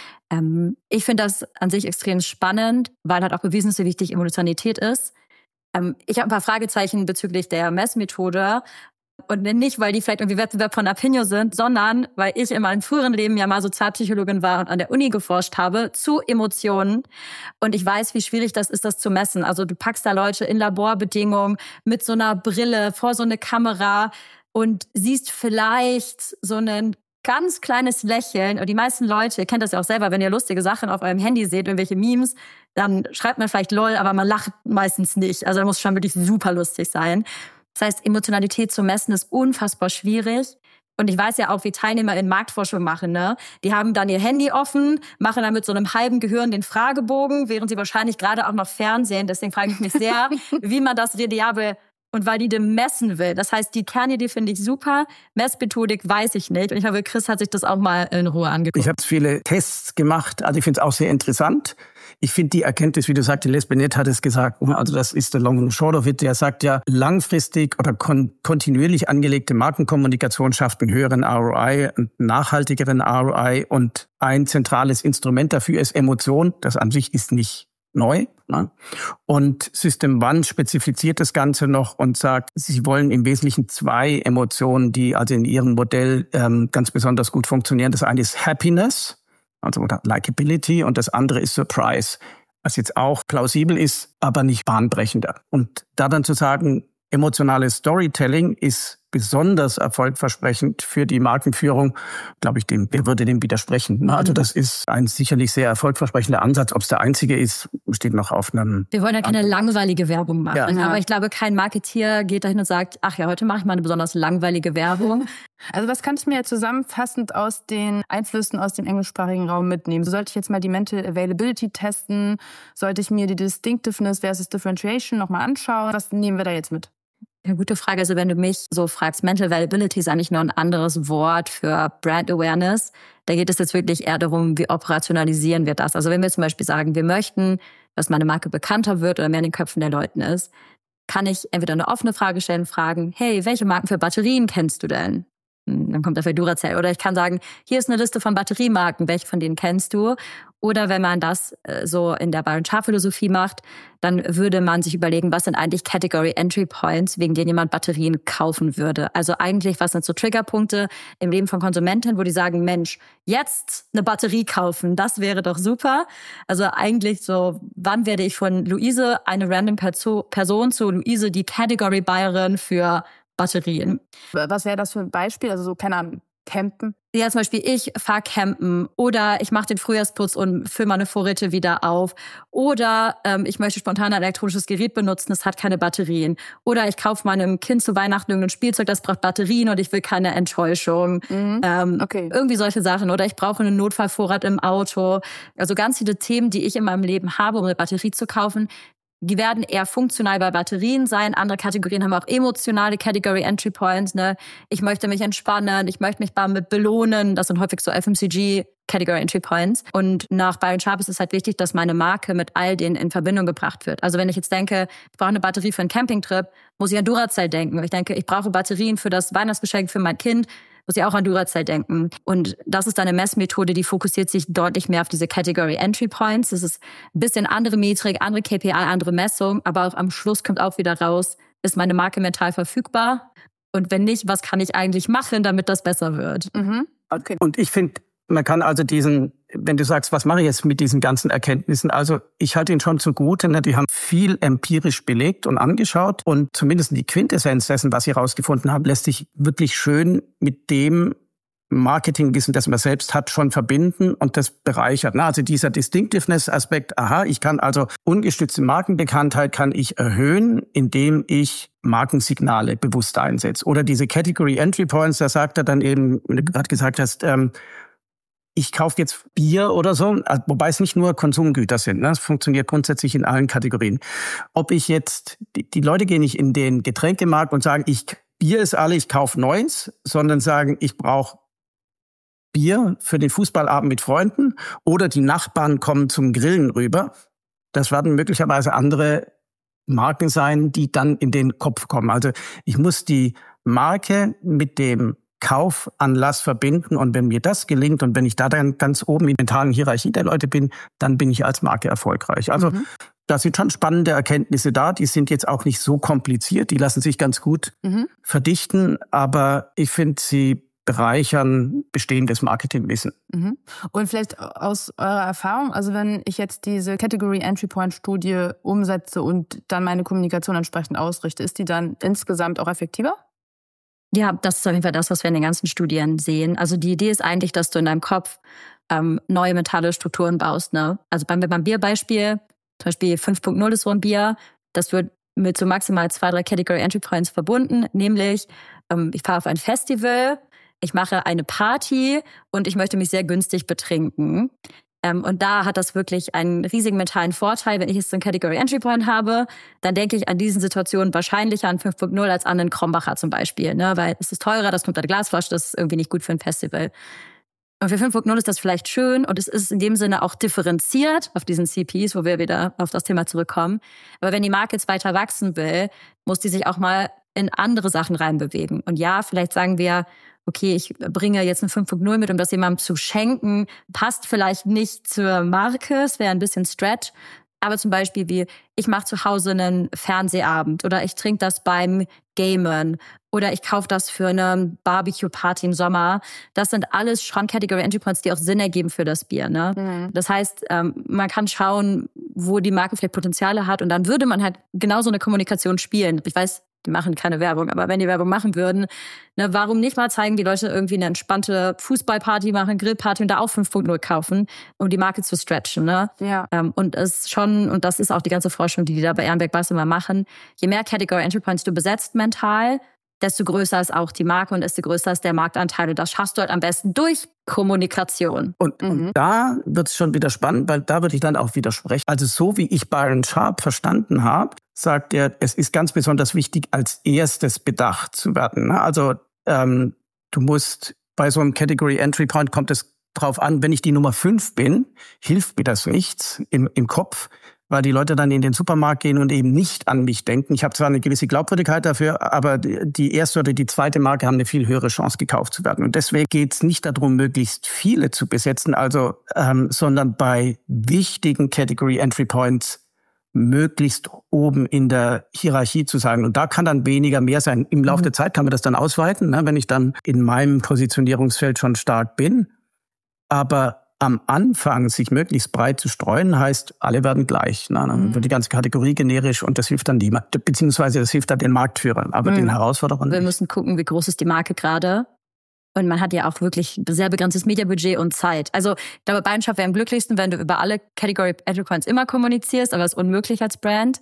Ähm, ich finde das an sich extrem spannend, weil halt auch bewiesen ist, wie wichtig Emotionalität ist. Ähm, ich habe ein paar Fragezeichen bezüglich der Messmethode. Und nicht, weil die vielleicht irgendwie Wettbewerb von Apinio sind, sondern weil ich in meinem früheren Leben ja mal Sozialpsychologin war und an der Uni geforscht habe zu Emotionen. Und ich weiß, wie schwierig das ist, das zu messen. Also du packst da Leute in Laborbedingungen mit so einer Brille vor so eine Kamera und siehst vielleicht so ein ganz kleines Lächeln. Und die meisten Leute, ihr kennt das ja auch selber, wenn ihr lustige Sachen auf eurem Handy seht, irgendwelche Memes, dann schreibt man vielleicht lol, aber man lacht meistens nicht. Also da muss schon wirklich super lustig sein. Das heißt, Emotionalität zu messen ist unfassbar schwierig. Und ich weiß ja auch, wie Teilnehmer in Marktforschung machen, ne? Die haben dann ihr Handy offen, machen dann mit so einem halben Gehirn den Fragebogen, während sie wahrscheinlich gerade auch noch Fernsehen. Deswegen frage ich mich sehr, wie man das reliabel und valide messen will. Das heißt, die Kernidee finde ich super. Messmethodik weiß ich nicht. Und ich hoffe, Chris hat sich das auch mal in Ruhe angeguckt. Ich habe viele Tests gemacht. Also ich finde es auch sehr interessant. Ich finde die Erkenntnis, wie du sagst, Les Binet hat es gesagt, also das ist der Long and Short of It, der sagt ja, langfristig oder kon- kontinuierlich angelegte Markenkommunikation schafft einen höheren R O I, einen nachhaltigeren R O I und ein zentrales Instrument dafür ist Emotion. Das an sich ist nicht neu. Ne? Und System One spezifiziert das Ganze noch und sagt, sie wollen im Wesentlichen zwei Emotionen, die also in ihrem Modell ähm, ganz besonders gut funktionieren. Das eine ist Happiness, also oder Likability, und das andere ist Surprise, was jetzt auch plausibel ist, aber nicht bahnbrechender. Und da dann zu sagen, emotionales Storytelling ist besonders erfolgversprechend für die Markenführung, glaube ich, dem, wer würde dem widersprechen? Also das ist ein sicherlich sehr erfolgversprechender Ansatz. Ob es der einzige ist, steht noch auf einem... Wir wollen ja keine langweilige Werbung machen, ja. Aber ich glaube, kein Marketier geht dahin und sagt, ach ja, heute mache ich mal eine besonders langweilige Werbung. Also was kann ich mir jetzt zusammenfassend aus den Einflüssen aus dem englischsprachigen Raum mitnehmen? Sollte ich jetzt mal die Mental Availability testen? Sollte ich mir die Distinctiveness versus Differentiation nochmal anschauen? Was nehmen wir da jetzt mit? Ja, gute Frage. Also wenn du mich so fragst, Mental Availability ist eigentlich nur ein anderes Wort für Brand Awareness. Da geht es jetzt wirklich eher darum, wie operationalisieren wir das. Also wenn wir zum Beispiel sagen, wir möchten, dass meine Marke bekannter wird oder mehr in den Köpfen der Leuten ist, kann ich entweder eine offene Frage stellen, fragen, hey, welche Marken für Batterien kennst du denn? Dann kommt dafür Duracell. Oder ich kann sagen, hier ist eine Liste von Batteriemarken, welche von denen kennst du? Oder wenn man das äh, so in der Byron Sharp Philosophie macht, dann würde man sich überlegen, was sind eigentlich Category Entry Points, wegen denen jemand Batterien kaufen würde. Also eigentlich, was sind so Triggerpunkte im Leben von Konsumenten, wo die sagen, Mensch, jetzt eine Batterie kaufen, das wäre doch super. Also eigentlich so, wann werde ich von Luise, eine random Perso- Person, zu Luise, die Category Buyerin für Batterien. Was wäre das für ein Beispiel? Also so, keine Ahnung, campen? Ja, zum Beispiel, ich fahre campen oder ich mache den Frühjahrsputz und fülle meine Vorräte wieder auf. Oder ähm, ich möchte spontan ein elektronisches Gerät benutzen, es hat keine Batterien. Oder ich kaufe meinem Kind zu Weihnachten irgendein Spielzeug, das braucht Batterien und ich will keine Enttäuschung. Mhm. Ähm, okay. Irgendwie solche Sachen. Oder ich brauche einen Notfallvorrat im Auto. Also ganz viele Themen, die ich in meinem Leben habe, um eine Batterie zu kaufen, die werden eher funktional bei Batterien sein. Andere Kategorien haben auch emotionale Category Entry Points. Ne? Ich möchte mich entspannen, ich möchte mich damit belohnen. Das sind häufig so F M C G Category Entry Points. Und nach Byron Sharp ist es halt wichtig, dass meine Marke mit all denen in Verbindung gebracht wird. Also wenn ich jetzt denke, ich brauche eine Batterie für einen Campingtrip, muss ich an Duracell denken. Ich denke, ich brauche Batterien für das Weihnachtsgeschenk für mein Kind, muss ich auch an Duracell denken. Und das ist eine Messmethode, die fokussiert sich deutlich mehr auf diese Category Entry Points. Das ist ein bisschen andere Metrik, andere K P I, andere Messung. Aber auch am Schluss kommt auch wieder raus, ist meine Marke mental verfügbar? Und wenn nicht, was kann ich eigentlich machen, damit das besser wird? Mhm. Okay. Und ich finde, man kann also diesen, wenn du sagst, was mache ich jetzt mit diesen ganzen Erkenntnissen? Also ich halte ihn schon zugute, ne? Die haben viel empirisch belegt und angeschaut und zumindest die Quintessenz dessen, was sie herausgefunden haben, lässt sich wirklich schön mit dem Marketingwissen, das man selbst hat, schon verbinden und das bereichert. Ne? Also dieser Distinctiveness-Aspekt, aha, ich kann also ungestützte Markenbekanntheit kann ich erhöhen, indem ich Markensignale bewusst einsetze. Oder diese Category Entry Points, da sagt er dann eben, wie du gerade gesagt hast, ähm, ich kaufe jetzt Bier oder so, wobei es nicht nur Konsumgüter sind. Ne? Das funktioniert grundsätzlich in allen Kategorien. Ob ich jetzt, die, die Leute gehen nicht in den Getränkemarkt und sagen, ich Bier ist alle, ich kaufe Neues, sondern sagen, ich brauche Bier für den Fußballabend mit Freunden oder die Nachbarn kommen zum Grillen rüber. Das werden möglicherweise andere Marken sein, die dann in den Kopf kommen. Also ich muss die Marke mit dem Kaufanlass verbinden und wenn mir das gelingt und wenn ich da dann ganz oben in der mentalen Hierarchie der Leute bin, dann bin ich als Marke erfolgreich. Also mhm. da sind schon spannende Erkenntnisse da, die sind jetzt auch nicht so kompliziert, die lassen sich ganz gut mhm. verdichten, aber ich finde, sie bereichern bestehendes Marketingwissen. Mhm. Und vielleicht aus eurer Erfahrung, also wenn ich jetzt diese Category Entry Point Studie umsetze und dann meine Kommunikation entsprechend ausrichte, ist die dann insgesamt auch effektiver? Ja, das ist auf jeden Fall das, was wir in den ganzen Studien sehen. Also die Idee ist eigentlich, dass du in deinem Kopf ähm, neue mentale Strukturen baust. Ne? Also beim, beim Bierbeispiel, zum Beispiel fünf Punkt null ist so ein Bier, das wird mit so maximal zwei, drei Category Entry Points verbunden, nämlich ähm, ich fahre auf ein Festival, ich mache eine Party und ich möchte mich sehr günstig betrinken. Ähm, und da hat das wirklich einen riesigen mentalen Vorteil. Wenn ich jetzt so einen Category Entry Point habe, dann denke ich an diesen Situationen wahrscheinlicher an fünf Punkt null als an einen Krombacher zum Beispiel. Ne? Weil es ist teurer, das kommt an der Glasflasche, das ist irgendwie nicht gut für ein Festival. Und für fünf Punkt null ist das vielleicht schön und es ist in dem Sinne auch differenziert auf diesen C Ps, wo wir wieder auf das Thema zurückkommen. Aber wenn die Marke jetzt weiter wachsen will, muss die sich auch mal in andere Sachen reinbewegen. Und ja, vielleicht sagen wir, okay, ich bringe jetzt ein fünf Punkt null mit, um das jemandem zu schenken, passt vielleicht nicht zur Marke, es wäre ein bisschen Stretch. Aber zum Beispiel wie, ich mache zu Hause einen Fernsehabend oder ich trinke das beim Gamen oder ich kaufe das für eine Barbecue-Party im Sommer. Das sind alles schon Category Entry Points, die auch Sinn ergeben für das Bier. Ne? Mhm. Das heißt, man kann schauen, wo die Marke vielleicht Potenziale hat und dann würde man halt genau so eine Kommunikation spielen. Ich weiß, die machen keine Werbung, aber wenn die Werbung machen würden, ne, warum nicht mal zeigen, wie Leute irgendwie eine entspannte Fußballparty machen, Grillparty und da auch fünf Punkt null kaufen, um die Marke zu stretchen. Ne? Ja. Ähm, und es schon, und das ist auch die ganze Forschung, die die da bei Ehrenberg Bass immer machen, je mehr Category Entry Points du besetzt mental, desto größer ist auch die Marke und desto größer ist der Marktanteil. Und das schaffst du halt am besten durch Kommunikation. Und, mhm. und da wird es schon wieder spannend, weil da würde ich dann auch widersprechen. Also so wie ich Byron Sharp verstanden habe, sagt er, es ist ganz besonders wichtig, als erstes bedacht zu werden. Also ähm, du musst bei so einem Category Entry Point kommt es drauf an, wenn ich die Nummer fünf bin, hilft mir das nichts im, im Kopf. weil die Leute dann in den Supermarkt gehen und eben nicht an mich denken. Ich habe zwar eine gewisse Glaubwürdigkeit dafür, aber die erste oder die zweite Marke haben eine viel höhere Chance, gekauft zu werden. Und deswegen geht es nicht darum, möglichst viele zu besetzen, also ähm, sondern bei wichtigen Category Entry Points möglichst oben in der Hierarchie zu sein. Und da kann dann weniger mehr sein. Im Laufe der Zeit kann man das dann ausweiten, ne, wenn ich dann in meinem Positionierungsfeld schon stark bin. Aber am Anfang sich möglichst breit zu streuen, heißt, alle werden gleich. Na, dann wird die ganze Kategorie generisch und das hilft dann niemand, beziehungsweise das hilft dann den Marktführern, aber mhm. den Herausforderern Wir nicht. müssen gucken, wie groß ist die Marke gerade. Und man hat ja auch wirklich sehr begrenztes Mediabudget und Zeit. Also ich glaube, Beidenschaft wäre am glücklichsten, wenn du über alle Category Entry Points immer kommunizierst, aber es ist unmöglich als Brand.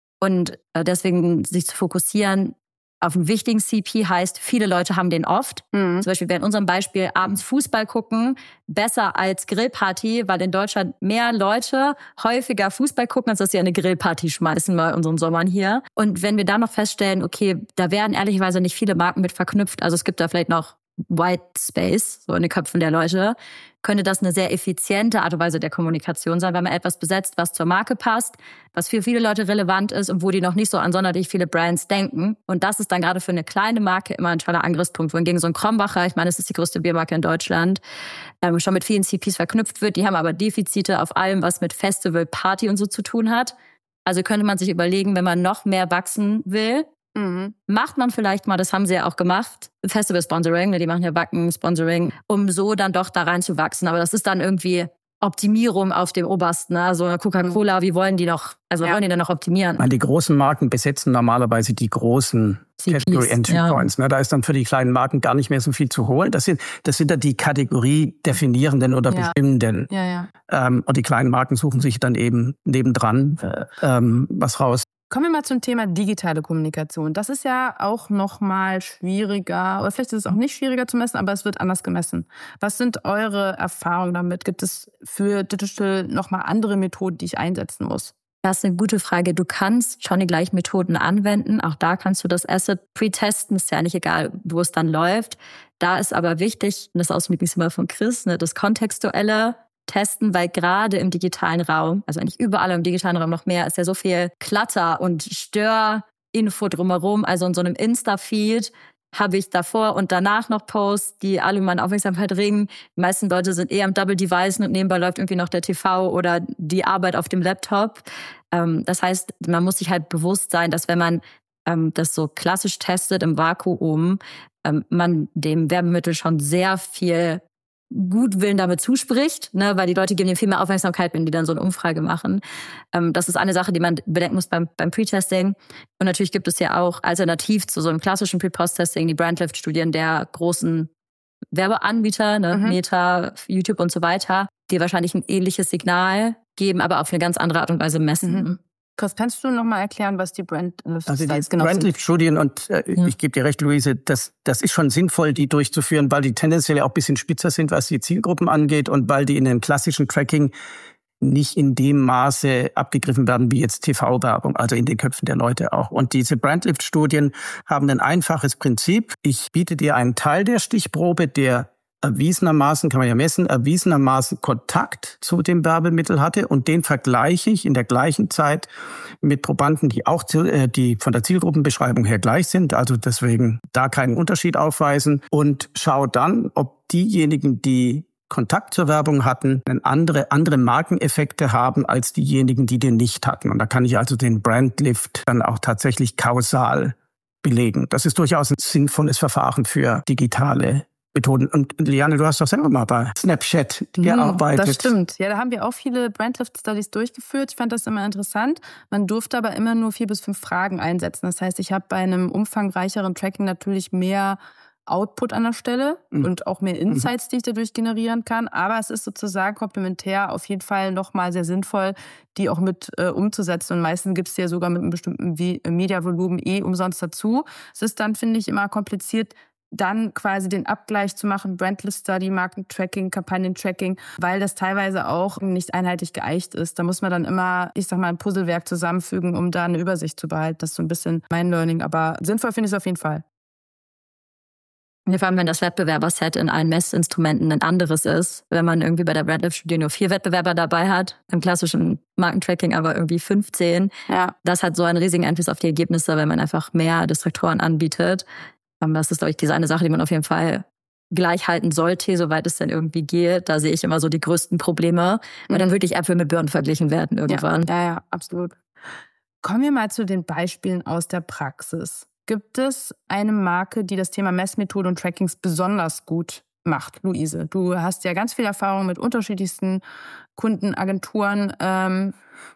Und deswegen sich zu fokussieren auf einen wichtigen C P heißt, viele Leute haben den oft. Mhm. Zum Beispiel wäre in unserem Beispiel abends Fußball gucken besser als Grillparty, weil in Deutschland mehr Leute häufiger Fußball gucken, als dass sie eine Grillparty schmeißen bei unseren Sommern hier. Und wenn wir dann noch feststellen, okay, da werden ehrlicherweise nicht viele Marken mit verknüpft, also es gibt da vielleicht noch White Space, so in den Köpfen der Leute, könnte das eine sehr effiziente Art und Weise der Kommunikation sein, weil man etwas besetzt, was zur Marke passt, was für viele Leute relevant ist und wo die noch nicht so an sonderlich viele Brands denken. Und das ist dann gerade für eine kleine Marke immer ein toller Angriffspunkt. Wohingegen so ein Krombacher, ich meine, es ist die größte Biermarke in Deutschland, ähm, schon mit vielen C Ps verknüpft wird. Die haben aber Defizite auf allem, was mit Festival, Party und so zu tun hat. Also könnte man sich überlegen, wenn man noch mehr wachsen will, Mhm. macht man vielleicht mal, das haben sie ja auch gemacht, Festival-Sponsoring, die machen ja Wacken-Sponsoring, um so dann doch da reinzuwachsen. Aber das ist dann irgendwie Optimierung auf dem Obersten. Also Coca-Cola, wie wollen die noch, also ja. wollen die dann noch optimieren? Weil die großen Marken besetzen normalerweise die großen Category Entry ja. Points. Ne? Da ist dann für die kleinen Marken gar nicht mehr so viel zu holen. Das sind, das sind dann die Kategorie definierenden oder ja. bestimmenden. Ja, ja. Ähm, und die kleinen Marken suchen sich dann eben nebendran äh, ähm, was raus. Kommen wir mal zum Thema digitale Kommunikation. Das ist ja auch noch mal schwieriger, oder vielleicht ist es auch nicht schwieriger zu messen, aber es wird anders gemessen. Was sind eure Erfahrungen damit? Gibt es für Digital noch mal andere Methoden, die ich einsetzen muss? Das ist eine gute Frage. Du kannst schon die gleichen Methoden anwenden. Auch da kannst du das Asset pre-testen. Ist ja nicht egal, wo es dann läuft. Da ist aber wichtig, und das ist aus dem Lieblingszimmer von Chris, ne, das kontextuelle testen, weil gerade im digitalen Raum, also eigentlich überall im digitalen Raum noch mehr, ist ja so viel Klatter und Störinfo drumherum. Also in so einem Insta-Feed habe ich davor und danach noch Posts, die alle meine Aufmerksamkeit ringen. Die meisten Leute sind eher am Double-Devicen und nebenbei läuft irgendwie noch der T V oder die Arbeit auf dem Laptop. Das heißt, man muss sich halt bewusst sein, dass wenn man das so klassisch testet im Vakuum, man dem Werbemittel schon sehr viel Gutwillen damit zuspricht, ne, weil die Leute geben dem viel mehr Aufmerksamkeit, wenn die dann so eine Umfrage machen. Ähm, das ist eine Sache, die man bedenken muss beim, beim Pre-Testing. Und natürlich gibt es ja auch alternativ zu so einem klassischen Pre-Post-Testing die Brandlift-Studien der großen Werbeanbieter, ne, mhm. Meta, YouTube und so weiter, die wahrscheinlich ein ähnliches Signal geben, aber auf eine ganz andere Art und Weise messen. Mhm. Chris, kannst du noch mal erklären, was die Brandlift also die genau Brandlift-Studien und äh, ja. ich gebe dir recht, Luise, das, das ist schon sinnvoll, die durchzuführen, weil die tendenziell ja auch ein bisschen spitzer sind, was die Zielgruppen angeht und weil die in dem klassischen Tracking nicht in dem Maße abgegriffen werden wie jetzt T V-Werbung, also in den Köpfen der Leute auch. Und diese Brandlift-Studien haben ein einfaches Prinzip. Ich biete dir einen Teil der Stichprobe, der erwiesenermaßen, kann man ja messen, erwiesenermaßen Kontakt zu dem Werbemittel hatte und den vergleiche ich in der gleichen Zeit mit Probanden, die auch die von der Zielgruppenbeschreibung her gleich sind, also deswegen da keinen Unterschied aufweisen und schaue dann, ob diejenigen, die Kontakt zur Werbung hatten, andere, andere Markeneffekte haben als diejenigen, die den nicht hatten. Und da kann ich also den Brandlift dann auch tatsächlich kausal belegen. Das ist durchaus ein sinnvolles Verfahren für digitale Methoden. Und Liane, du hast doch selber mal bei Snapchat gearbeitet. Das stimmt. Ja, da haben wir auch viele Brandlift-Studies durchgeführt. Ich fand das immer interessant. Man durfte aber immer nur vier bis fünf Fragen einsetzen. Das heißt, ich habe bei einem umfangreicheren Tracking natürlich mehr Output an der Stelle mhm. und auch mehr Insights, die ich dadurch generieren kann. Aber es ist sozusagen komplementär auf jeden Fall nochmal sehr sinnvoll, die auch mit äh, umzusetzen. Und meistens gibt es ja sogar mit einem bestimmten Mediavolumen eh umsonst dazu. Es ist dann, finde ich, immer kompliziert, dann quasi den Abgleich zu machen, Brandlift-Study, Markentracking, Kampagnentracking, weil das teilweise auch nicht einheitlich geeicht ist. Da muss man dann immer, ich sag mal, ein Puzzlewerk zusammenfügen, um da eine Übersicht zu behalten. Das ist so ein bisschen mein Learning, aber sinnvoll finde ich es auf jeden Fall. Vor allem, wenn das Wettbewerberset in allen Messinstrumenten ein anderes ist. Wenn man irgendwie bei der Brandlift-Studie nur vier Wettbewerber dabei hat, im klassischen Markentracking aber irgendwie fünfzehn. Ja. Das hat so einen riesigen Einfluss auf die Ergebnisse, wenn man einfach mehr Distraktoren anbietet. Das ist, glaube ich, diese eine Sache, die man auf jeden Fall gleich halten sollte, soweit es denn irgendwie geht. Da sehe ich immer so die größten Probleme, weil mhm. dann wirklich Äpfel mit Birnen verglichen werden irgendwann. Ja, ja, ja, absolut. Kommen wir mal zu den Beispielen aus der Praxis. Gibt es eine Marke, die das Thema Messmethode und Trackings besonders gut macht? Luise, du hast ja ganz viel Erfahrung mit unterschiedlichsten Kunden, Agenturen. Ähm,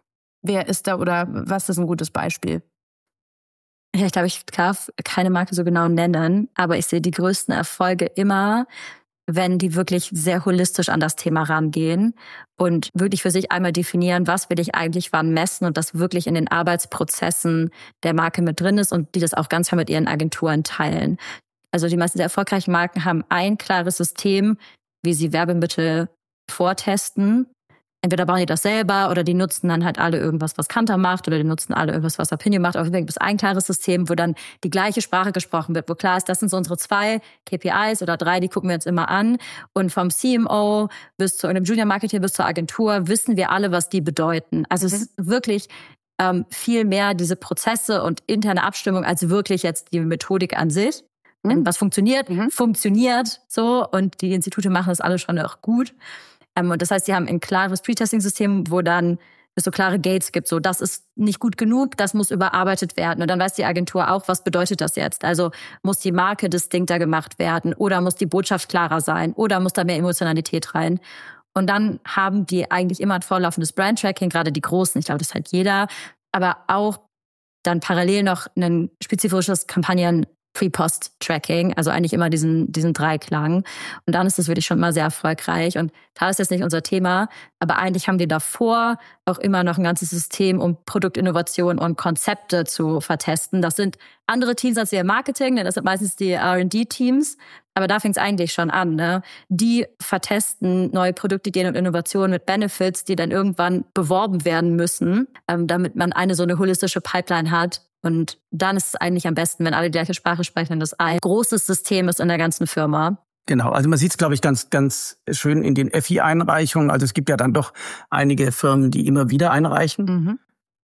wer ist da oder was ist ein gutes Beispiel? Ja, ich glaube, ich darf keine Marke so genau nennen, aber ich sehe die größten Erfolge immer, wenn die wirklich sehr holistisch an das Thema rangehen und wirklich für sich einmal definieren, was will ich eigentlich wann messen und das wirklich in den Arbeitsprozessen der Marke mit drin ist und die das auch ganz klar mit ihren Agenturen teilen. Also die meisten der erfolgreichen Marken haben ein klares System, wie sie Werbemittel vortesten. Entweder bauen die das selber oder die nutzen dann halt alle irgendwas, was Kantar macht oder die nutzen alle irgendwas, was Opinion macht. Auf jeden Fall gibt es ein klares System, wo dann die gleiche Sprache gesprochen wird, wo klar ist, das sind so unsere zwei K P Is oder drei, die gucken wir uns immer an. Und vom C M O bis zu einem Junior Marketeer bis zur Agentur wissen wir alle, was die bedeuten. Also mhm. es ist wirklich ähm, viel mehr diese Prozesse und interne Abstimmung als wirklich jetzt die Methodik an sich. Mhm. Was funktioniert, mhm. funktioniert so und die Institute machen das alle schon auch gut. Und das heißt, sie haben ein klares Pre-Testing-System, wo dann es so klare Gates gibt. So, das ist nicht gut genug, das muss überarbeitet werden. Und dann weiß die Agentur auch, was bedeutet das jetzt? Also muss die Marke distinkter gemacht werden oder muss die Botschaft klarer sein oder muss da mehr Emotionalität rein? Und dann haben die eigentlich immer ein vorlaufendes Brand-Tracking, gerade die Großen. Ich glaube, das hat jeder. Aber auch dann parallel noch ein spezifisches Kampagnen- Pre-Post-Tracking, also eigentlich immer diesen diesen Dreiklang. Und dann ist das wirklich schon mal sehr erfolgreich. Und da ist jetzt nicht unser Thema, aber eigentlich haben die davor auch immer noch ein ganzes System, um Produktinnovation und Konzepte zu vertesten. Das sind andere Teams als wir im Marketing, denn das sind meistens die R und D-Teams. Aber da fängt es eigentlich schon an. Ne? Die vertesten neue Produktideen und Innovationen mit Benefits, die dann irgendwann beworben werden müssen, ähm, damit man eine so eine holistische Pipeline hat. Und dann ist es eigentlich am besten, wenn alle die gleiche Sprache sprechen und das ein großes System ist in der ganzen Firma. Genau, also man sieht es, glaube ich, ganz ganz schön in den F I-Einreichungen. Also es gibt ja dann doch einige Firmen, die immer wieder einreichen. Mhm.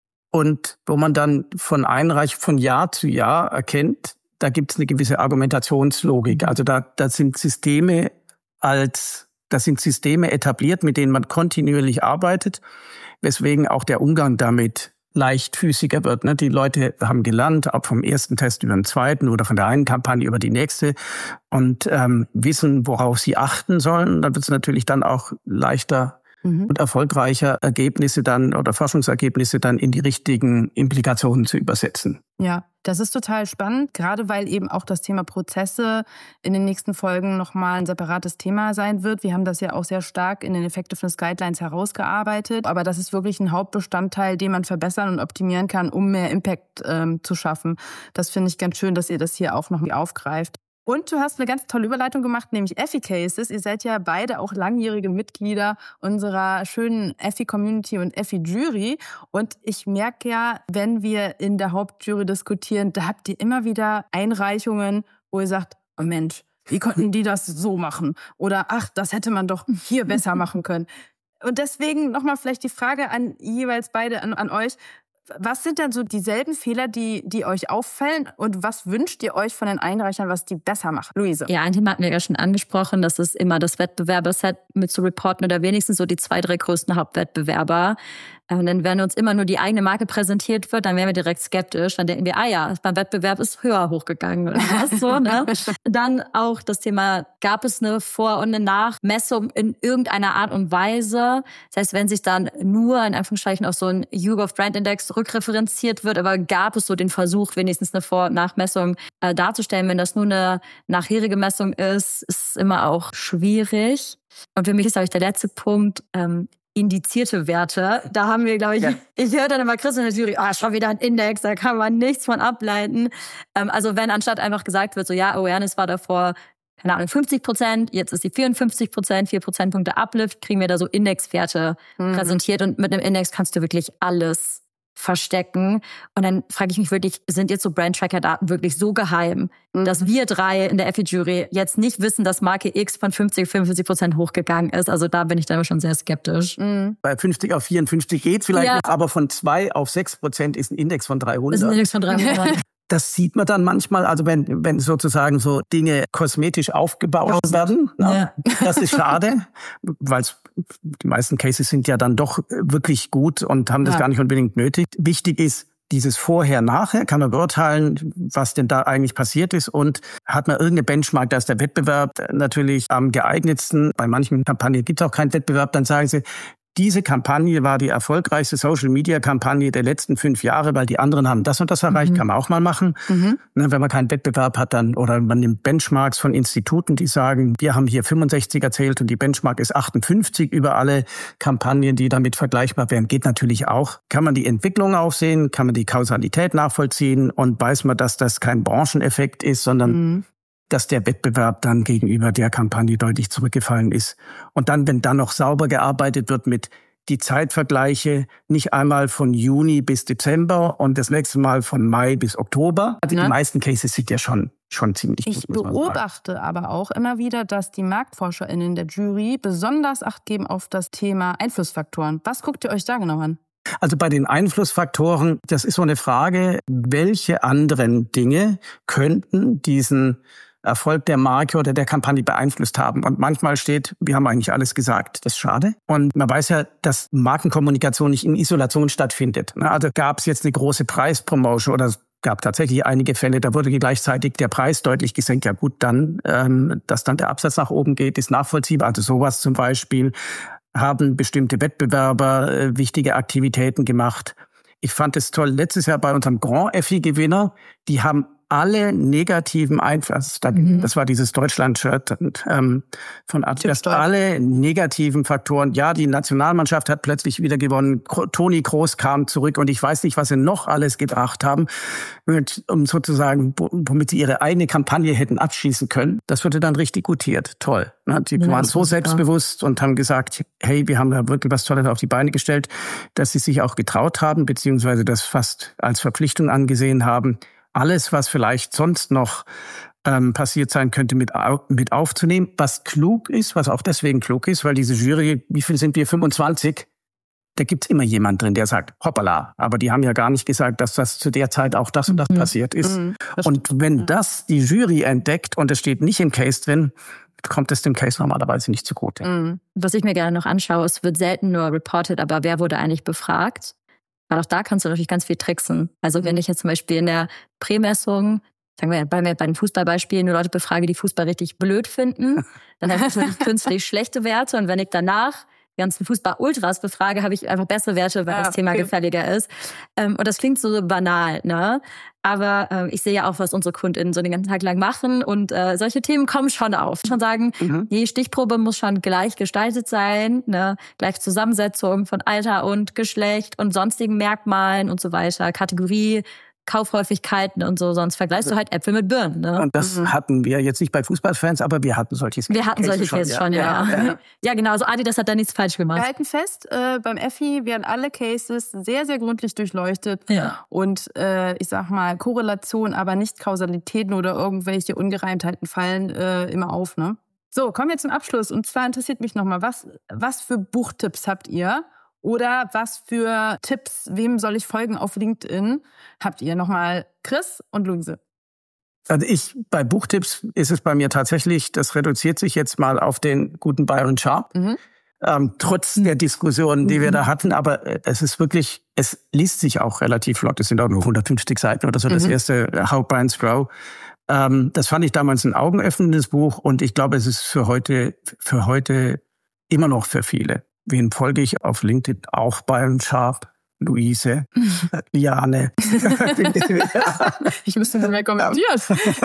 Und wo man dann von Einreichung von Jahr zu Jahr erkennt, da gibt es eine gewisse Argumentationslogik. Also da, da sind Systeme als, da sind Systeme etabliert, mit denen man kontinuierlich arbeitet, weswegen auch der Umgang damit leichtfüßiger wird. Ne? Die Leute haben gelernt, ob vom ersten Test über den zweiten oder von der einen Kampagne über die nächste und ähm, wissen, worauf sie achten sollen. Dann wird es natürlich dann auch leichter mhm. und erfolgreicher Ergebnisse dann oder Forschungsergebnisse dann in die richtigen Implikationen zu übersetzen. Ja, das ist total spannend, gerade weil eben auch das Thema Prozesse in den nächsten Folgen nochmal ein separates Thema sein wird. Wir haben das ja auch sehr stark in den Effectiveness Guidelines herausgearbeitet, aber das ist wirklich ein Hauptbestandteil, den man verbessern und optimieren kann, um mehr Impact ähm, zu schaffen. Das finde ich ganz schön, dass ihr das hier auch noch aufgreift. Und du hast eine ganz tolle Überleitung gemacht, nämlich Efficases. Ihr seid ja beide auch langjährige Mitglieder unserer schönen Effi-Community und Effi-Jury. Und ich merke ja, wenn wir in der Hauptjury diskutieren, da habt ihr immer wieder Einreichungen, wo ihr sagt, oh Mensch, wie konnten die das so machen? Oder ach, das hätte man doch hier besser machen können. Und deswegen nochmal vielleicht die Frage an jeweils beide, an, an euch. Was sind denn so dieselben Fehler, die, die euch auffallen? Und was wünscht ihr euch von den Einreichern, was die besser machen? Luise. Ja, ein Thema hatten wir ja schon angesprochen. Das ist immer das Wettbewerberset mit zu reporten oder wenigstens so die zwei, drei größten Hauptwettbewerber. Und dann, wenn uns immer nur die eigene Marke präsentiert wird, dann wären wir direkt skeptisch. Dann denken wir, ah ja, beim Wettbewerb ist höher hochgegangen oder was so, ne? Dann auch das Thema, gab es eine Vor- und eine Nachmessung in irgendeiner Art und Weise? Das heißt, wenn sich dann nur in Anführungsstrichen auf so ein YouGov Brand Index rückreferenziert wird, aber gab es so den Versuch, wenigstens eine Vor- und Nachmessung äh, darzustellen? Wenn das nur eine nachherige Messung ist, ist immer auch schwierig. Und für mich ist, glaube ich, der letzte Punkt, ähm, indizierte Werte. Da haben wir, glaube ich, ja. ich höre dann immer Chris in der Jury, ah, schon wieder ein Index, da kann man nichts von ableiten. Ähm, also wenn anstatt einfach gesagt wird, so ja, Awareness war davor, keine Ahnung, fünfzig Prozent, jetzt ist sie vierundfünfzig Prozent, vier Prozentpunkte Uplift, kriegen wir da so Indexwerte mhm. präsentiert und mit einem Index kannst du wirklich alles verstecken. Und dann frage ich mich wirklich, sind jetzt so Brand-Tracker-Daten wirklich so geheim, mhm. dass wir drei in der Effi-Jury jetzt nicht wissen, dass Marke X von fünfzig auf fünfundfünfzig Prozent hochgegangen ist? Also da bin ich dann schon sehr skeptisch. Mhm. Bei fünfzig auf vierundfünfzig geht vielleicht ja. noch, aber von zwei auf sechs Prozent ist ein Index von dreihundert. Das ist ein Index von dreihundert. Das sieht man dann manchmal, also wenn, wenn sozusagen so Dinge kosmetisch aufgebaut werden. Ja. Das ist schade, weil die meisten Cases sind ja dann doch wirklich gut und haben das ja. gar nicht unbedingt nötig. Wichtig ist, dieses Vorher-Nachher kann man beurteilen, was denn da eigentlich passiert ist und hat man irgendeine Benchmark, da ist der Wettbewerb natürlich am geeignetsten. Bei manchen Kampagnen gibt es auch keinen Wettbewerb, dann sagen sie, diese Kampagne war die erfolgreichste Social-Media-Kampagne der letzten fünf Jahre, weil die anderen haben das und das erreicht, mhm. kann man auch mal machen. Mhm. Wenn man keinen Wettbewerb hat, dann oder man nimmt Benchmarks von Instituten, die sagen, wir haben hier fünfundsechzig erzählt und die Benchmark ist achtundfünfzig über alle Kampagnen, die damit vergleichbar wären, geht natürlich auch. Kann man die Entwicklung aufsehen, kann man die Kausalität nachvollziehen und weiß man, dass das kein Brancheneffekt ist, sondern mhm. dass der Wettbewerb dann gegenüber der Kampagne deutlich zurückgefallen ist. Und dann, wenn dann noch sauber gearbeitet wird mit die Zeitvergleiche, nicht einmal von Juni bis Dezember und das nächste Mal von Mai bis Oktober. Also ja. die meisten Cases sind ja schon, schon ziemlich gut. Ich beobachte aber auch immer wieder, dass die MarktforscherInnen der Jury besonders Acht geben auf das Thema Einflussfaktoren. Was guckt ihr euch da genau an? Also bei den Einflussfaktoren, das ist so eine Frage, welche anderen Dinge könnten diesen Erfolg der Marke oder der Kampagne beeinflusst haben. Und manchmal steht, wir haben eigentlich alles gesagt. Das ist schade. Und man weiß ja, dass Markenkommunikation nicht in Isolation stattfindet. Also gab es jetzt eine große Preispromotion oder es gab tatsächlich einige Fälle, da wurde gleichzeitig der Preis deutlich gesenkt. Ja gut, dann, ähm, dass dann der Absatz nach oben geht, ist nachvollziehbar. Also sowas zum Beispiel. Haben bestimmte Wettbewerber äh, wichtige Aktivitäten gemacht. Ich fand es toll, letztes Jahr bei unserem Grand Effi-Gewinner, die haben alle negativen Einfluss, mhm. das war dieses Deutschland-Shirt ähm, von Adidas, alle negativen Faktoren. Ja, die Nationalmannschaft hat plötzlich wieder gewonnen, Toni Kroos kam zurück und ich weiß nicht, was sie noch alles gebracht haben, um sozusagen, womit sie ihre eigene Kampagne hätten abschließen können. Das wurde dann richtig gutiert. Toll. Die ja, waren so selbstbewusst und haben gesagt, hey, wir haben da wirklich was Tolles auf die Beine gestellt, dass sie sich auch getraut haben, beziehungsweise das fast als Verpflichtung angesehen haben, alles, was vielleicht sonst noch ähm, passiert sein könnte, mit, mit aufzunehmen. Was klug ist, was auch deswegen klug ist, weil diese Jury, wie viel sind wir, fünfundzwanzig? Da gibt's immer jemand drin, der sagt, hoppala. Aber die haben ja gar nicht gesagt, dass das zu der Zeit auch das und das mhm. passiert ist. Mhm. Und wenn das die Jury entdeckt und es steht nicht im Case drin, kommt es dem Case normalerweise nicht zugute. Mhm. Was ich mir gerne noch anschaue, es wird selten nur reported, aber wer wurde eigentlich befragt? Weil auch da kannst du natürlich ganz viel tricksen. Also wenn ich jetzt zum Beispiel in der Prämessung, sagen wir bei, bei den Fußballbeispielen, nur Leute befrage, die Fußball richtig blöd finden, dann habe ich natürlich künstlich schlechte Werte. Und wenn ich danach die ganzen Fußball-Ultras befrage, habe ich einfach bessere Werte, weil ja, das Thema okay. gefälliger ist. Und das klingt so banal, ne? Aber äh, ich sehe ja auch, was unsere KundInnen so den ganzen Tag lang machen. Und äh, solche Themen kommen schon auf. Schon sagen, mhm. die Stichprobe muss schon gleich gestaltet sein, ne? Gleich Zusammensetzung von Alter und Geschlecht und sonstigen Merkmalen und so weiter. Kategorie, Kaufhäufigkeiten und so, sonst vergleichst du halt Äpfel mit Birnen. Ne? Und das mhm. hatten wir jetzt nicht bei Fußballfans, aber wir hatten solche Wir hatten solche Cases schon, schon, ja. Ja, ja. ja genau, also Adidas hat da nichts falsch gemacht. Wir halten fest, äh, beim Effi werden alle Cases sehr, sehr gründlich durchleuchtet. Ja. Und äh, ich sag mal, Korrelation, aber nicht Kausalitäten oder irgendwelche Ungereimtheiten fallen äh, immer auf. Ne? So, kommen wir zum Abschluss. Und zwar interessiert mich nochmal, was, was für Buchtipps habt ihr? Oder was für Tipps, wem soll ich folgen auf LinkedIn? Habt ihr nochmal Chris und Luise? Also ich, bei Buchtipps ist es bei mir tatsächlich, das reduziert sich jetzt mal auf den guten Byron Sharp. Mhm. Ähm, trotz der Diskussionen, die mhm. wir da hatten. Aber es ist wirklich, es liest sich auch relativ flott. Es sind auch nur hundertfünfzig Seiten oder so. Mhm. Das erste How Brands Grow. Ähm, das fand ich damals ein augenöffnendes Buch. Und ich glaube, es ist für heute, für heute immer noch für viele. Wen folge ich auf LinkedIn? Auch Byron Sharp, Luise, Liane. Ich müsste mehr kommentieren.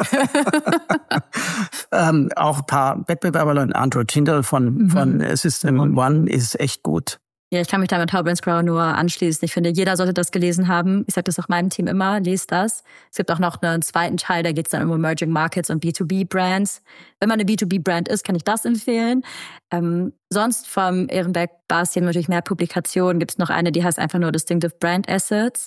ähm, auch ein paar Wettbewerber, Andrew Tyndall von, mhm. von System One ist echt gut. Ja, ich kann mich da mit How Brands Grow nur anschließen. Ich finde, jeder sollte das gelesen haben. Ich sage das auch meinem Team immer, lest das. Es gibt auch noch einen zweiten Teil, da geht es dann um Emerging Markets und B zwei B Brands. Wenn man eine B zwei B Brand ist, kann ich das empfehlen. Ähm, sonst vom Ehrenberg Bastian natürlich mehr Publikationen. Gibt es noch eine, die heißt einfach nur Distinctive Brand Assets.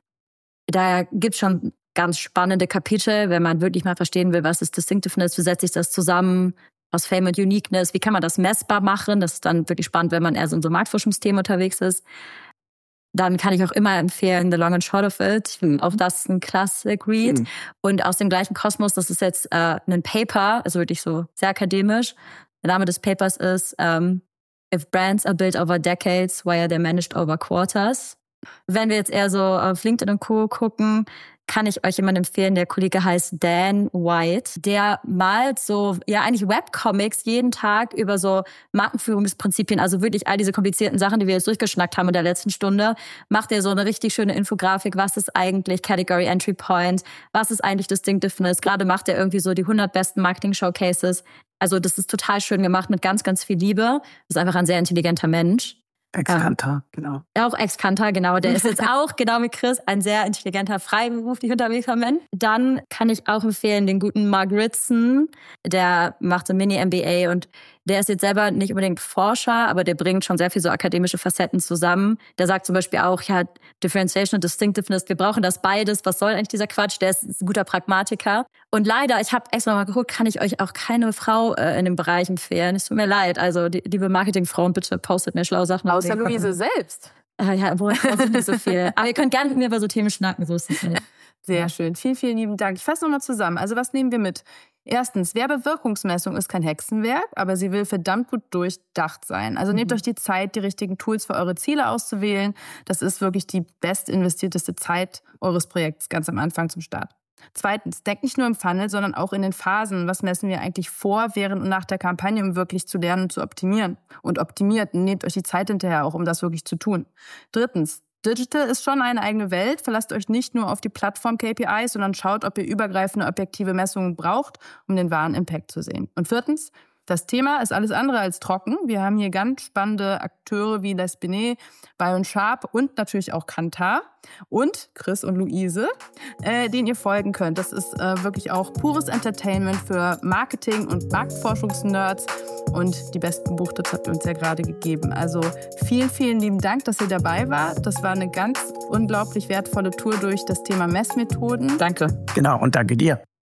Da gibt es schon ganz spannende Kapitel, wenn man wirklich mal verstehen will, was ist Distinctiveness, wie setzt sich das zusammen, aus Fame und Uniqueness, wie kann man das messbar machen? Das ist dann wirklich spannend, wenn man eher so in so Marktforschungsthemen unterwegs ist. Dann kann ich auch immer empfehlen, The Long and Short of It. Ich finde auch das ein Classic Read. Mhm. Und aus dem gleichen Kosmos, das ist jetzt äh, ein Paper, also wirklich so sehr akademisch. Der Name des Papers ist um, If Brands are built over decades, why are they managed over quarters? Wenn wir jetzt eher so auf LinkedIn und Co. gucken, kann ich euch jemanden empfehlen, der Kollege heißt Dan White. Der malt so, ja eigentlich Webcomics jeden Tag über so Markenführungsprinzipien, also wirklich all diese komplizierten Sachen, die wir jetzt durchgeschnackt haben in der letzten Stunde, macht er so eine richtig schöne Infografik, was ist eigentlich Category Entry Point, was ist eigentlich Distinctiveness. Gerade macht er irgendwie so die hundert besten Marketing-Showcases. Also das ist total schön gemacht mit ganz, ganz viel Liebe. Das ist einfach ein sehr intelligenter Mensch. Ex-Kantar, genau. Auch Ex-Kantar, genau. Der ist jetzt auch, genau wie Chris, ein sehr intelligenter, freiberuflich unterwegs Mensch. Dann kann ich auch empfehlen den guten Mark Ritson. Der macht so Mini-M B A und der ist jetzt selber nicht unbedingt Forscher, aber der bringt schon sehr viel so akademische Facetten zusammen. Der sagt zum Beispiel auch, ja, Differentiation und Distinctiveness, wir brauchen das beides. Was soll eigentlich dieser Quatsch? Der ist ein guter Pragmatiker. Und leider, ich habe extra mal geguckt, kann ich euch auch keine Frau äh, in dem Bereich empfehlen. Es tut mir leid. Also, die, liebe Marketingfrauen, bitte postet mir schlaue Sachen. Außer Luise selbst. Äh, ja, wohl, sind nicht so viel. Aber ihr könnt gerne mit mir über so Themen schnacken, so ist es nicht. Sehr schön. Vielen, vielen lieben Dank. Ich fasse nochmal zusammen. Also was nehmen wir mit? Erstens, Werbewirkungsmessung ist kein Hexenwerk, aber sie will verdammt gut durchdacht sein. Also nehmt mhm. euch die Zeit, die richtigen Tools für eure Ziele auszuwählen. Das ist wirklich die best investierteste Zeit eures Projekts ganz am Anfang zum Start. Zweitens, denkt nicht nur im Funnel, sondern auch in den Phasen. Was messen wir eigentlich vor, während und nach der Kampagne, um wirklich zu lernen und zu optimieren? Und optimiert, nehmt euch die Zeit hinterher auch, um das wirklich zu tun. Drittens, Digital ist schon eine eigene Welt. Verlasst euch nicht nur auf die Plattform-K P Is, sondern schaut, ob ihr übergreifende objektive Messungen braucht, um den wahren Impact zu sehen. Und viertens, das Thema ist alles andere als trocken. Wir haben hier ganz spannende Akteure wie Les Binet, Byron Sharp und natürlich auch Kantar und Chris und Luise, äh, denen ihr folgen könnt. Das ist äh, wirklich auch pures Entertainment für Marketing- und Marktforschungsnerds. Und die besten Buchtipps habt ihr uns ja gerade gegeben. Also vielen, vielen lieben Dank, dass ihr dabei wart. Das war eine ganz unglaublich wertvolle Tour durch das Thema Messmethoden. Danke. Genau, und danke dir.